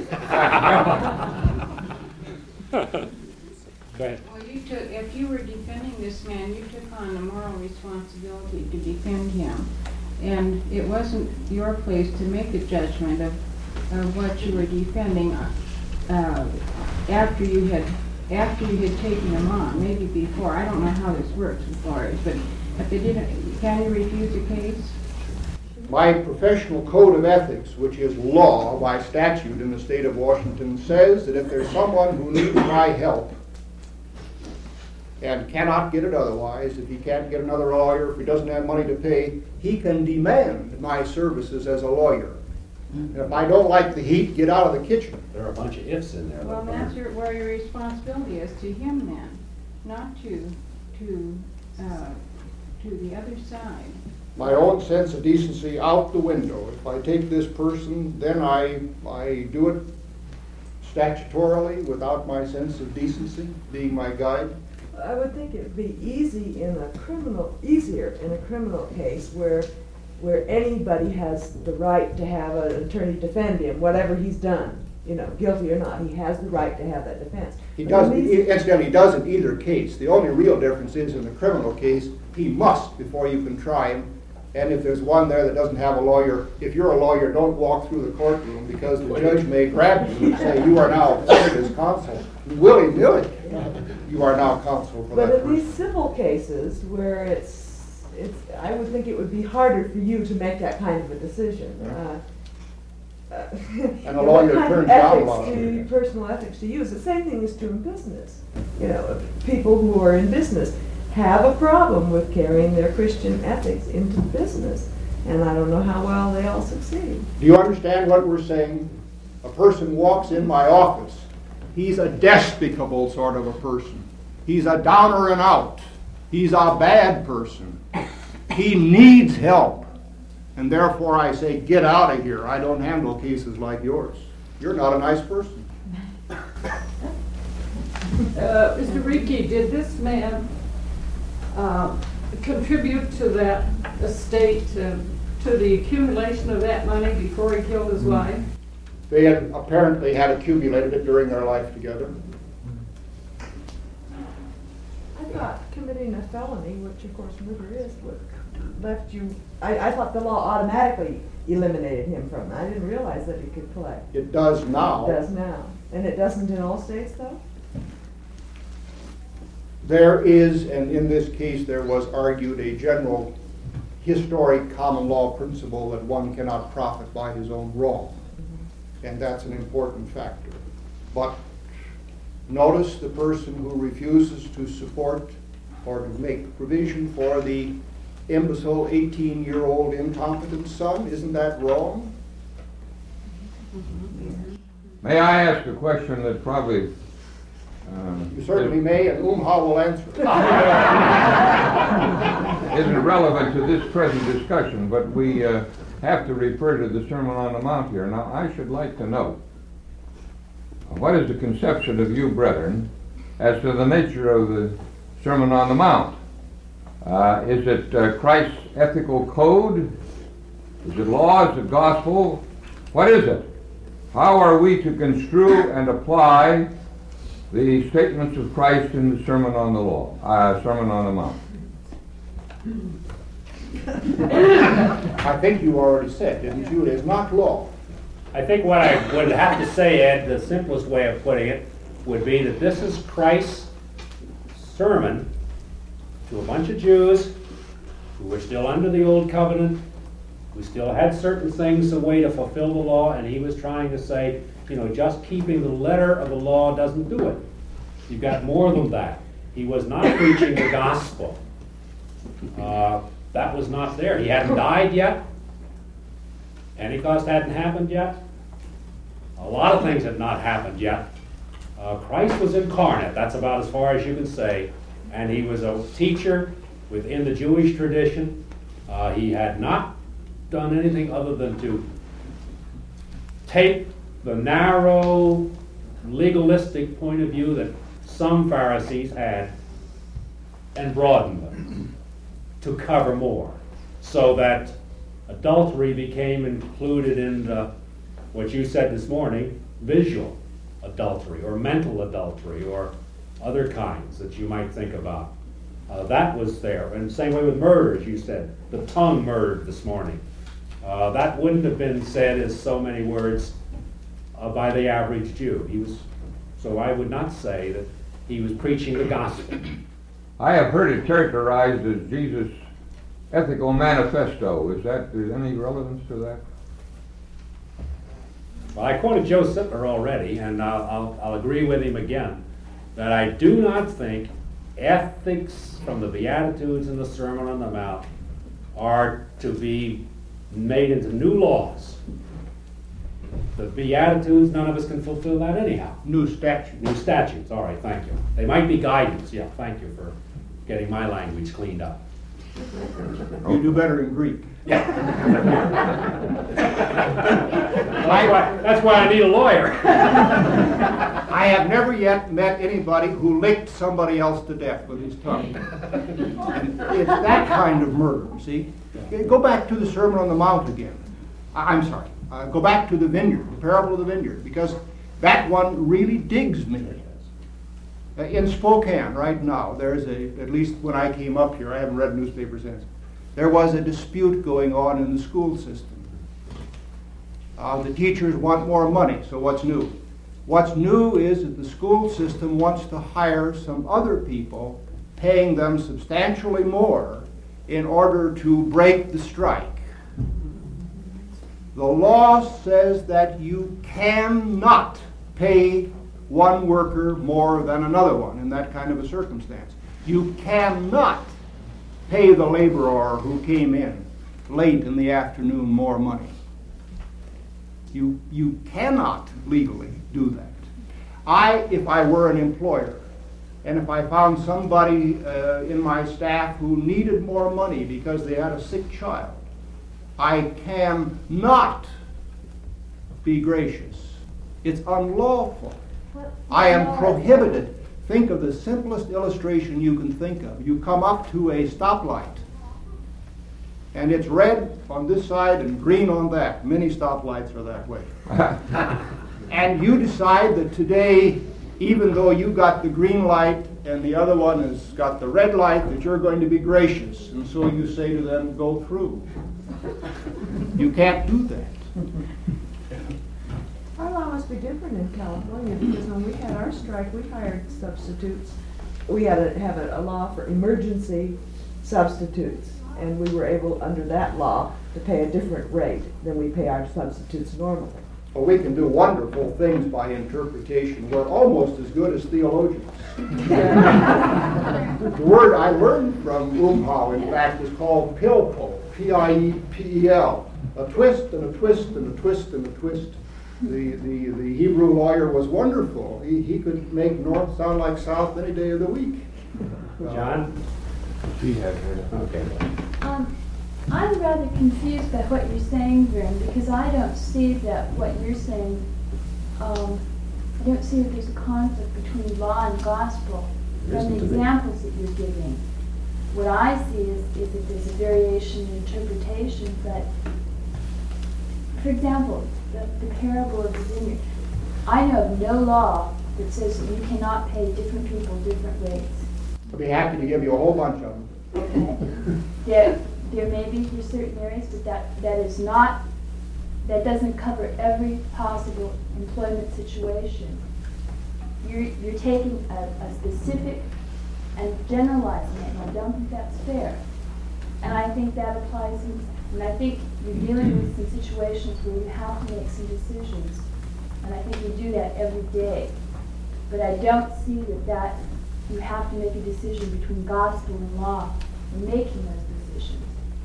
Go ahead. Well, if you were defending this man, you took on the moral responsibility to defend him. And it wasn't your place to make a judgment of what you were defending after you had taken him on, maybe before. I don't know how this works with lawyers, but if they didn't, can you refuse a case? My professional code of ethics, which is law by statute in the state of Washington, says that if there's someone who needs my help and cannot get it otherwise, if he can't get another lawyer, if he doesn't have money to pay, he can demand my services as a lawyer. And if I don't like the heat, get out of the kitchen. There are a bunch of ifs in there. Well, that's where your responsibility is to him then, not to the other side. My own sense of decency out the window. If I take this person, then I do it statutorily without my sense of decency being my guide. I would think it would be easier in a criminal case where anybody has the right to have an attorney defend him, whatever he's done, guilty or not. He has the right to have that defense. He does in either case. The only real difference is in the criminal case, he must before you can try him. And if there's one there that doesn't have a lawyer, if you're a lawyer, don't walk through the courtroom because the judge may grab you and say, you are now appointed as counsel. Willy-nilly, you are now counsel for that person. But in these civil cases where I would think it would be harder for you to make that kind of a decision. And a lawyer what kind turns of down a ethics lot of do you, things. personal ethics do you use? The same thing is true in business. You know, people who are in business have a problem with carrying their Christian ethics into business. And I don't know how well they all succeed. Do you understand what we're saying? A person walks in my office. He's a despicable sort of a person. He's a downer and out. He's a bad person. He needs help. And therefore I say, get out of here. I don't handle cases like yours. You're not a nice person. Mr. Rieke, did this man contribute to that estate, to the accumulation of that money before he killed his wife? They had apparently had accumulated it during their life together. I thought committing a felony, which of course murder is, would left you. I thought the law automatically eliminated him from it. I didn't realize that he could collect. It does now. It does now. And it doesn't in all states, though? There is, and in this case there was argued, a general historic common law principle that one cannot profit by his own wrong. And that's an important factor. But notice the person who refuses to support or to make provision for the imbecile 18-year-old incompetent son. Isn't that wrong? May I ask a question that probably... You certainly may, and Umha will answer. isn't relevant to this present discussion, but we have to refer to the Sermon on the Mount here. Now, I should like to know, what is the conception of you, brethren, as to the nature of the Sermon on the Mount? Is it Christ's ethical code? Is it law? Is it gospel? What is it? How are we to construe and apply the statements of Christ in the Sermon on the Sermon on the Mount? I think you already said, didn't you? It is not law. I think what I would have to say, Ed, the simplest way of putting it would be that this is Christ's sermon to a bunch of Jews who were still under the old covenant, who still had certain things, a way to fulfill the law, and he was trying to say, just keeping the letter of the law doesn't do it. You've got more than that. He was not preaching the gospel. That was not there. He hadn't died yet. Pentecost hadn't happened yet. A lot of things had not happened yet. Christ was incarnate. That's about as far as you can say. And he was a teacher within the Jewish tradition. He had not done anything other than to take the narrow, legalistic point of view that some Pharisees had and broaden them to cover more, so that adultery became included in what you said this morning, visual adultery or mental adultery or other kinds that you might think about. That was there. And same way with murder, as you said, the tongue murdered this morning. That wouldn't have been said as so many words by the average Jew. So I would not say that he was preaching the gospel. I have heard it characterized as Jesus' ethical manifesto. Is there any relevance to that? Well, I quoted Joe Sittler already, and I'll agree with him again, that I do not think ethics from the Beatitudes and the Sermon on the Mount are to be made into new laws. The Beatitudes, none of us can fulfill that anyhow. New statute. New statutes, all right, thank you. They might be guidance, yeah, thank you for getting my language cleaned up. You do better in Greek. Yeah. That's why I need a lawyer. I have never yet met anybody who licked somebody else to death with his tongue. And it's that kind of murder, see? Go back to the Sermon on the Mount again. I'm sorry. Go back to the vineyard, the parable of the vineyard, because that one really digs me. In Spokane right now, there's at least when I came up here, I haven't read newspapers since, there was a dispute going on in the school system. The teachers want more money, so what's new? What's new is that the school system wants to hire some other people, paying them substantially more in order to break the strike. The law says that you cannot pay one worker more than another one in that kind of a circumstance. You cannot pay the laborer who came in late in the afternoon more money. You cannot legally do that. If I were an employer, and if I found somebody in my staff who needed more money because they had a sick child, I cannot be gracious. It's unlawful. I am prohibited. Think of the simplest illustration you can think of. You come up to a stoplight, and it's red on this side and green on that. Many stoplights are that way. And you decide that today, even though you got the green light and the other one has got the red light, that you're going to be gracious. And so you say to them, go through. You can't do that. Our law must be different in California, because when we had our strike, we hired substitutes. We had to have a law for emergency substitutes, and we were able, under that law, to pay a different rate than we pay our substitutes normally. Well, we can do wonderful things by interpretation. We're almost as good as theologians. The word I learned from Umhau, in fact, is called pilpul, P-I-E-P-E-L. A twist and a twist and a twist and a twist. The Hebrew lawyer was wonderful. He could make north sound like south any day of the week. John? She had her. Okay. I'm rather confused by what you're saying, Vern, because I don't see that what you're saying, I don't see that there's a conflict between law and gospel from the examples that you're giving. What I see is that there's a variation in interpretation, but, for example, the parable of the vineyard. I know of no law that says that you cannot pay different people different rates. I'll be happy to give you a whole bunch of them. Okay. There may be for certain areas, but that doesn't cover every possible employment situation. You're taking a specific and generalizing it, and I don't think that's fair. And I think that applies, and I think you're dealing with some situations where you have to make some decisions, and I think you do that every day. But I don't see that you have to make a decision between gospel and law in making those decisions.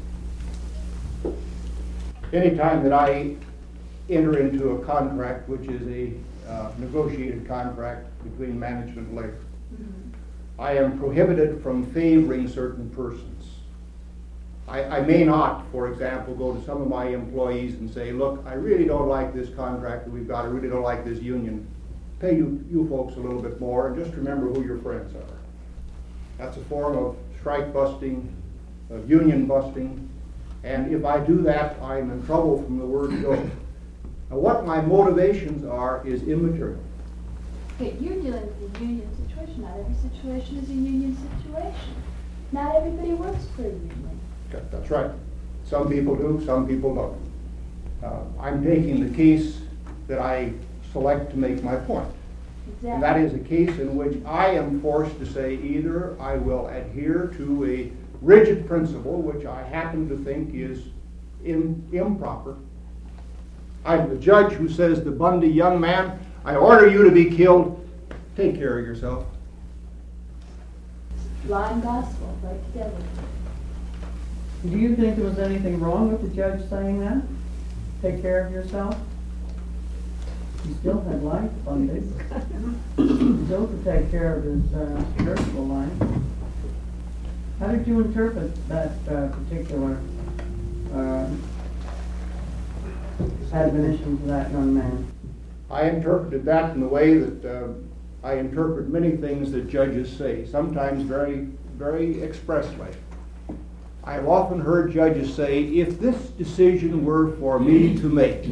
Anytime that I enter into a contract, which is a negotiated contract between management and labor, I am prohibited from favoring certain persons. I may not, for example, go to some of my employees and say, look, I really don't like this contract that we've got, I really don't like this union. Pay you folks a little bit more, and just remember who your friends are. That's a form of strike busting, of union busting, and if I do that, I'm in trouble from the word go. Now, what my motivations are is immaterial. Okay, you're dealing with a union situation. Not every situation is a union situation. Not everybody works for a union. Okay, that's right. Some people do, some people don't. I'm taking the case that I select to make my point. Exactly. And that is a case in which I am forced to say either I will adhere to a rigid principle, which I happen to think is improper. I'm the judge who says to Bundy, young man, I order you to be killed. Take care of yourself. Law and gospel, right together. Do you think there was anything wrong with the judge saying that? Take care of yourself? He still had life on this. Still to take care of his spiritual life. How did you interpret that particular admonition to that young man? I interpreted that in the way that I interpret many things that judges say, sometimes very, very expressly. I have often heard judges say, if this decision were for me to make,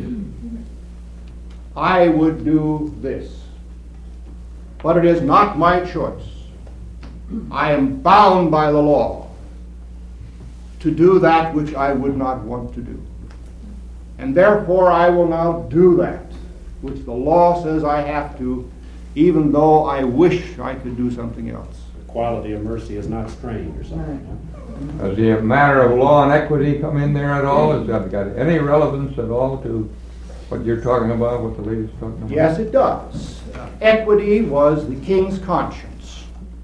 I would do this. But it is not my choice. I am bound by the law to do that which I would not want to do. And therefore I will now do that which the law says I have to, even though I wish I could do something else. The quality of mercy is not strained or something. Huh? Does the matter of law and equity come in there at all? Has that got any relevance at all to what you're talking about, what the lady's talking about? Yes, it does. Equity was the king's conscience.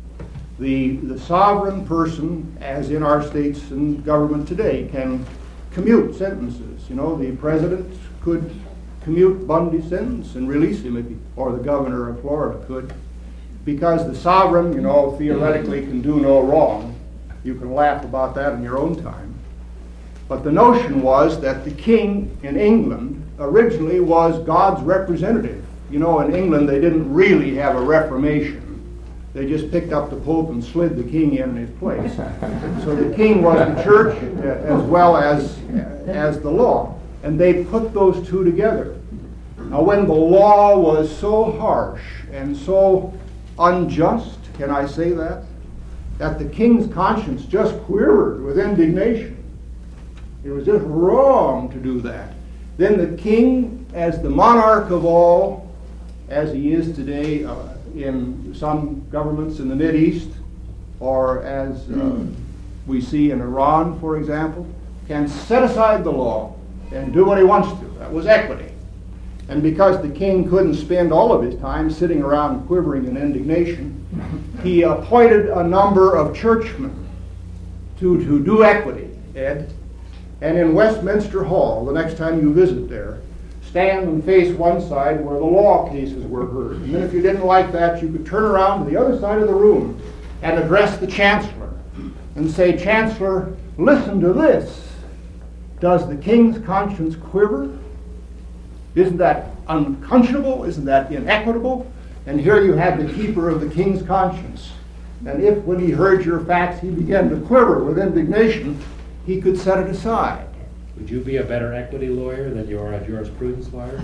The sovereign person, as in our states and government today, can commute sentences. You know, the president could commute Bundy's sentence and release him, or the governor of Florida could, because the sovereign, you know, theoretically can do no wrong. You can laugh about that in your own time. But the notion was that the king in England originally was God's representative. You know, in England they didn't really have a reformation. They just picked up the Pope and slid the king in his place. So the king was the church as well as the law. And they put those two together. Now when the law was so harsh and so unjust, can I say that? That the king's conscience just quivered with indignation. It was just wrong to do that. Then the king, as the monarch of all, as he is today in some governments in the Mideast, or as we see in Iran, for example, can set aside the law and do what he wants to. That was equity. And because the king couldn't spend all of his time sitting around quivering in indignation, he appointed a number of churchmen to do equity, Ed. And in Westminster Hall, the next time you visit there, stand and face one side where the law cases were heard. And then if you didn't like that, you could turn around to the other side of the room and address the chancellor and say, "Chancellor, listen to this. Does the king's conscience quiver? Isn't that unconscionable? Isn't that inequitable?" And here you have the keeper of the king's conscience. And if, when he heard your facts, he began to quiver with indignation, he could set it aside. Would you be a better equity lawyer than you are a jurisprudence lawyer?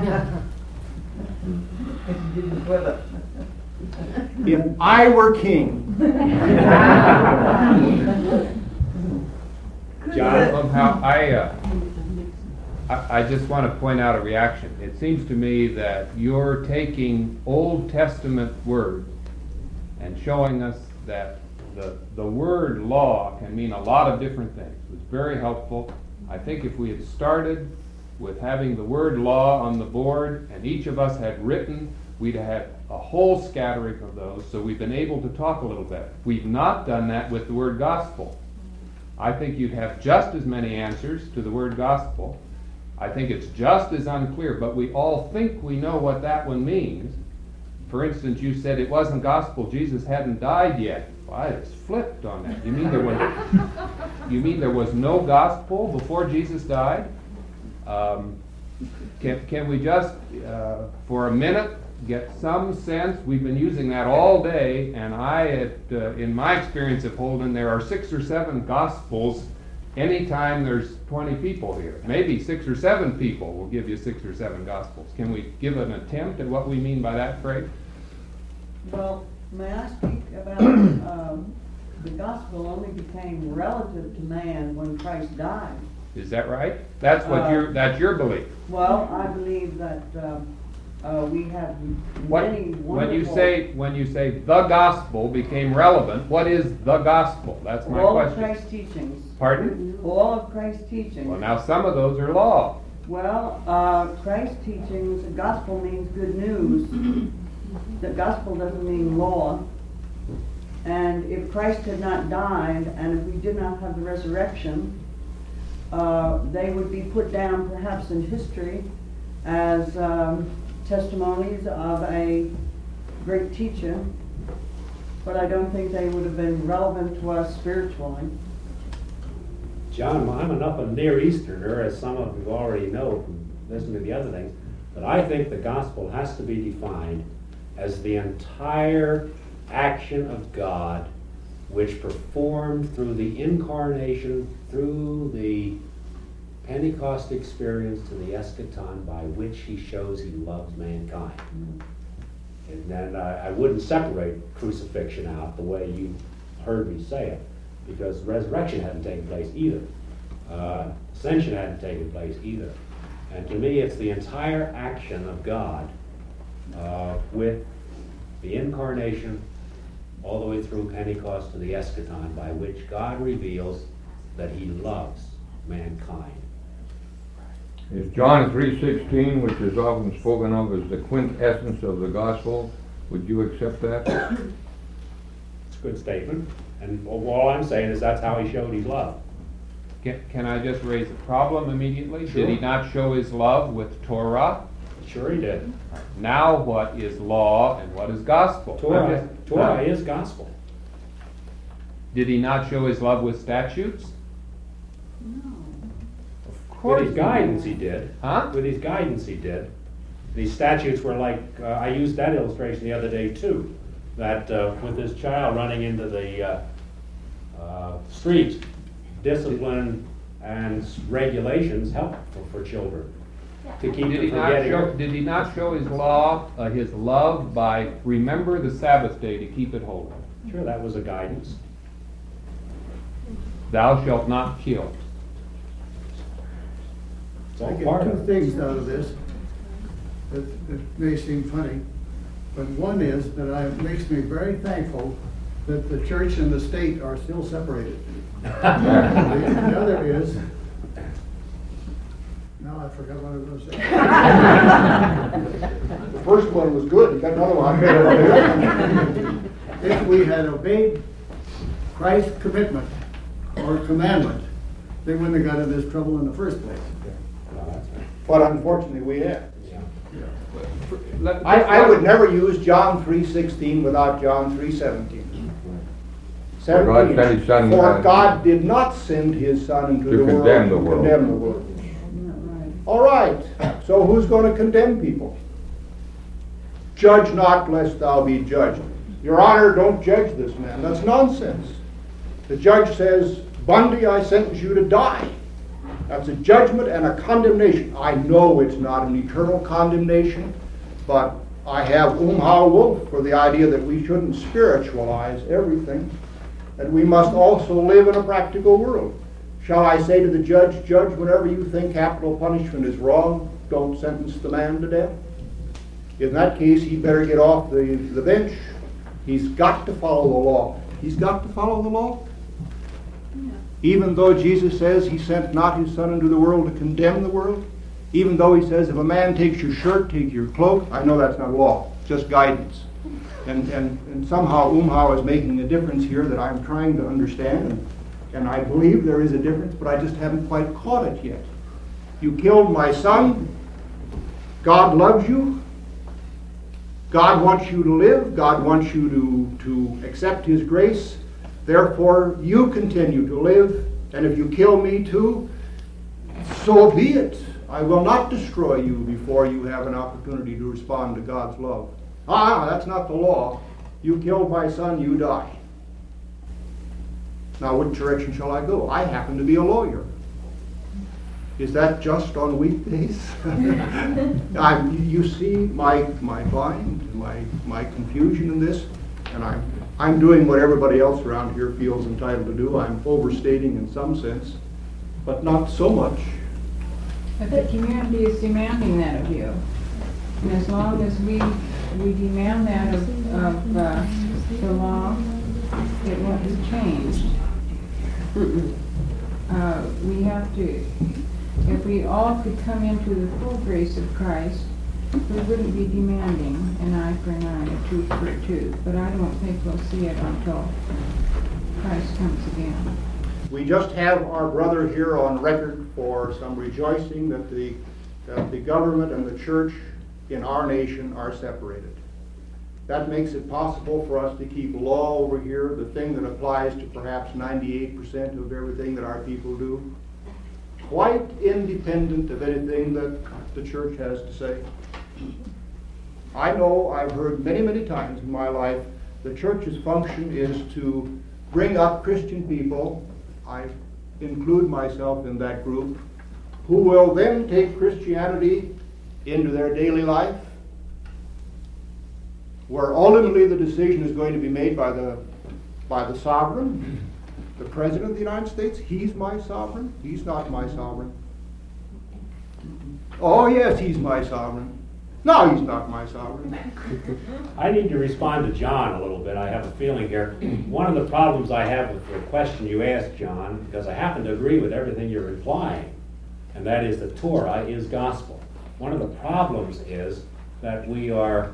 If I were king. John? Somehow, I just want to point out a reaction. It seems to me that you're taking Old Testament words and showing us that the word law can mean a lot of different things. It was very helpful. I think if we had started with having the word law on the board and each of us had written, we'd have had a whole scattering of those, so we've been able to talk a little better. We've not done that with the word gospel. I think you'd have just as many answers to the word gospel. I think it's just as unclear, but we all think we know what that one means. For instance, you said it wasn't gospel, Jesus hadn't died yet. Well, I just flipped on that. You mean there was no gospel before Jesus died? Can we just, for a minute, get some sense? We've been using that all day, and in my experience of Holden, there are 6 or 7 gospels anytime there's 20 people here. Maybe 6 or 7 people will give you 6 or 7 gospels. Can we give an attempt at what we mean by that phrase? Well, may I speak about the gospel only became relative to man when Christ died? Is that right? That's that's your belief. Well, I believe that we have many wonderful... When you say the gospel became relevant, what is the gospel? That's my all question. All of Christ's teachings. Pardon? All of Christ's teachings. Well, now some of those are law. Well, Christ's teachings, the gospel means good news. The gospel doesn't mean law. And if Christ had not died, and if we did not have the resurrection, they would be put down perhaps in history as testimonies of a great teacher, but I don't think they would have been relevant to us spiritually. John, I'm enough a Near Easterner, as some of you already know from listening to the other things, that I think the gospel has to be defined as the entire action of God which performed through the incarnation, through the Pentecost experience to the eschaton, by which he shows he loves mankind. And then I wouldn't separate crucifixion out the way you heard me say it, because resurrection hadn't taken place either. Ascension hadn't taken place either. And to me, it's the entire action of God with the incarnation all the way through Pentecost to the Eschaton, by which God reveals that he loves mankind. Is John 3:16, which is often spoken of as the quintessence of the gospel, would you accept that? It's a good statement, and all I'm saying is that's how he showed his love. Can I just raise a problem immediately? Sure. Did he not show his love with Torah? Sure he did. Now what is law and what is gospel? Torah is gospel. Did he not show his love with statutes? No. Of course. With his guidance he did. Huh? With his guidance he did. These statutes were like, I used that illustration the other day too, that with this child running into the street, discipline and regulations help for children to keep Did he them from not getting show? hurt. Did he not show his law, his love by remember the Sabbath day to keep it holy? Sure, that was a guidance. Thou shalt not kill. It's I all get part two of it. things out of this that may seem funny, but one is that it makes me very thankful that the church and the state are still separated. The other is, now I forgot what I was going to say. The first one was good, you got another one. If we had obeyed Christ's commitment or commandment, they wouldn't have got in this trouble in the first place. No, that's right. But unfortunately, we have. Yeah. I would never use John 3:16 without John 3:17. For God sent his Son, For God did not send his Son into to the world condemn the to world. condemn the world. Not right. All right, so who's going to condemn people? Judge not, lest thou be judged. Your Honor, don't judge this man. That's nonsense. The judge says, Bundy, I sentence you to die. That's a judgment and a condemnation. I know it's not an eternal condemnation, but I have Umhau Wolf for the idea that we shouldn't spiritualize everything, that we must also live in a practical world. Shall I say to the judge, Judge, whenever you think capital punishment is wrong, don't sentence the man to death? In that case, he better get off the bench. He's got to follow the law. He's got to follow the law. Even though Jesus says he sent not his Son into the world to condemn the world, even though he says if a man takes your shirt, take your cloak, I know that's not law, just guidance. And somehow Umhau is making a difference here that I'm trying to understand, and I believe there is a difference, but I just haven't quite caught it yet. You killed my son, God loves you, God wants you to live, God wants you to accept his grace. Therefore, you continue to live, and if you kill me too, so be it. I will not destroy you before you have an opportunity to respond to God's love. That's not the law. You killed my son, you die. Now, which direction shall I go? I happen to be a lawyer. Is that just on weekdays? You see my bind, my confusion in this, and I'm doing what everybody else around here feels entitled to do. I'm overstating in some sense, but not so much. But the community is demanding that of you. And as long as we demand that of the law, it won't be changed. We have to, if we all could come into the full grace of Christ, we wouldn't be demanding an eye for an eye, a tooth for a tooth. But I don't think we'll see it until Christ comes again. We just have our brother here on record for some rejoicing that the government and the church in our nation are separated. That makes it possible for us to keep law over here, the thing that applies to perhaps 98% of everything that our people do, quite independent of anything that the church has to say. I know I've heard many, many times in my life the church's function is to bring up Christian people, I include myself in that group, who will then take Christianity into their daily life, where ultimately the decision is going to be made by the sovereign, the President of the United States. He's my sovereign. He's not my sovereign. Oh yes, he's my sovereign. No, he's not my sovereign. I need to respond to John a little bit. I have a feeling here. One of the problems I have with the question you asked, John, because I happen to agree with everything you're implying, and that is that Torah is gospel. One of the problems is that we are,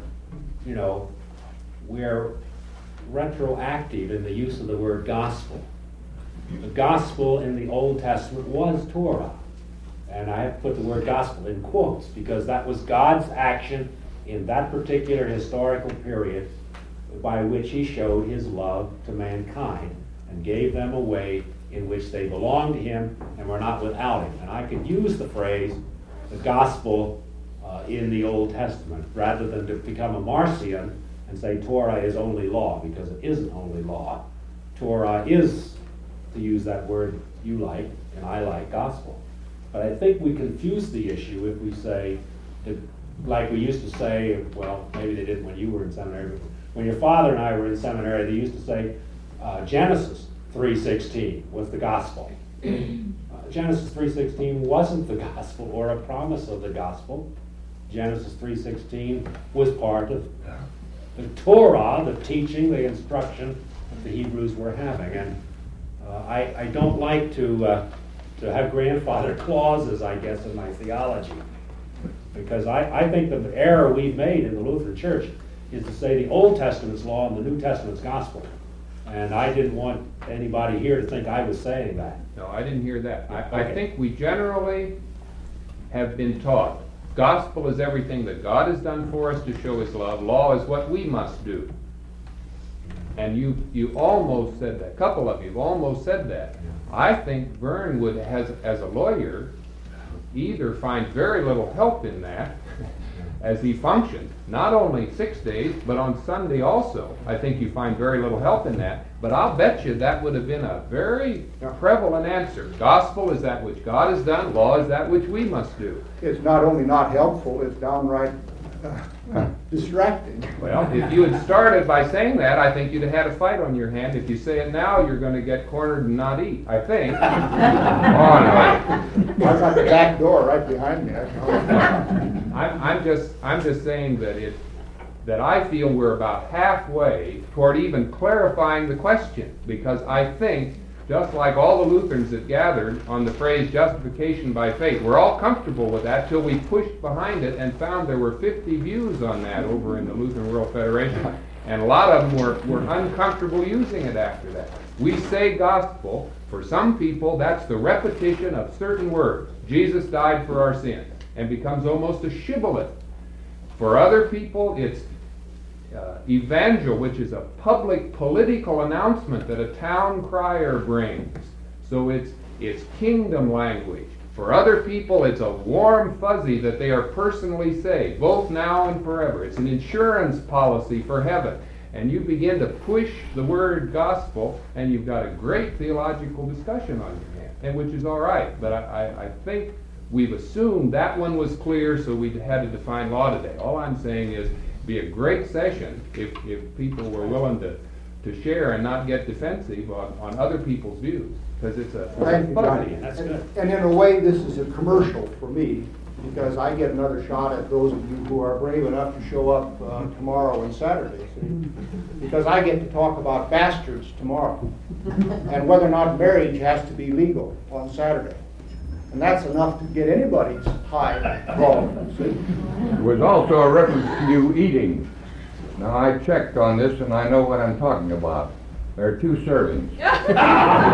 we're retroactive in the use of the word gospel. The gospel in the Old Testament was Torah. And I have put the word gospel in quotes because that was God's action in that particular historical period by which he showed his love to mankind and gave them a way in which they belonged to him and were not without him. And I could use the phrase, the gospel in the Old Testament, rather than to become a Marcion and say Torah is only law, because it isn't only law. Torah is, to use that word you like and I like, gospel. But I think we confuse the issue if we say, like we used to say, well, maybe they didn't when you were in seminary, but when your father and I were in seminary, they used to say Genesis 3:16 was the gospel. Genesis 3:16 wasn't the gospel or a promise of the gospel. Genesis 3:16 was part of the Torah, the teaching, the instruction that the Hebrews were having. And I don't like to have grandfather clauses, I guess, in my theology. Because I think that the error we've made in the Lutheran Church is to say the Old Testament's law and the New Testament's gospel. And I didn't want anybody here to think I was saying that. No, I didn't hear that. Okay. I think we generally have been taught gospel is everything that God has done for us to show his love. Law is what we must do. And you almost said that. A couple of you have almost said that. I think Vern would, as a lawyer, either find very little help in that as he functioned, not only 6 days, but on Sunday also. I think you find very little help in that. But I'll bet you that would have been a very prevalent answer. Gospel is that which God has done. Law is that which we must do. It's not only not helpful, it's downright distracting. Well, if you had started by saying that, I think you'd have had a fight on your hand. If you say it now, you're going to get cornered and not eat, I think. I've got the back door right behind me. I'm just saying that I feel we're about halfway toward even clarifying the question, because I think, just like all the Lutherans that gathered on the phrase justification by faith, we're all comfortable with that till we pushed behind it and found there were 50 views on that over in the Lutheran World Federation, and a lot of them were uncomfortable using it after that. We say gospel. For some people, that's the repetition of certain words. Jesus died for our sins, and becomes almost a shibboleth. For other people, it's evangel, which is a public political announcement that a town crier brings. So it's kingdom language. For other people, it's a warm fuzzy that they are personally saved, both now and forever. It's an insurance policy for heaven. And you begin to push the word gospel, and you've got a great theological discussion on your hands, and which is all right. But I think we've assumed that one was clear, so we had to define law today. All I'm saying is, be a great session if people were willing to share and not get defensive on other people's views, because it's a fuzzy. That's good. And in a way, this is a commercial for me, because I get another shot at those of you who are brave enough to show up tomorrow and Saturday. See? Because I get to talk about bastards tomorrow, and whether or not marriage has to be legal on Saturday. And that's enough to get anybody's high going, see? There was also a reference to you eating. Now, I checked on this, and I know what I'm talking about. There are 2 servings. Wait a minute.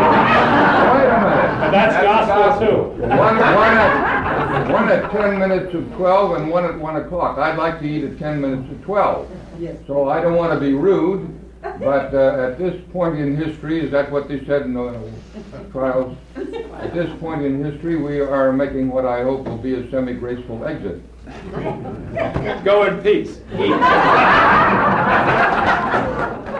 That's gospel too. One at 10 minutes of 12 and one at 1 o'clock. I'd like to eat at 10 minutes of 12. Yes. So I don't want to be rude, but at this point in history, is that what they said in the trials? At this point in history, we are making what I hope will be a semi-graceful exit. Go in peace.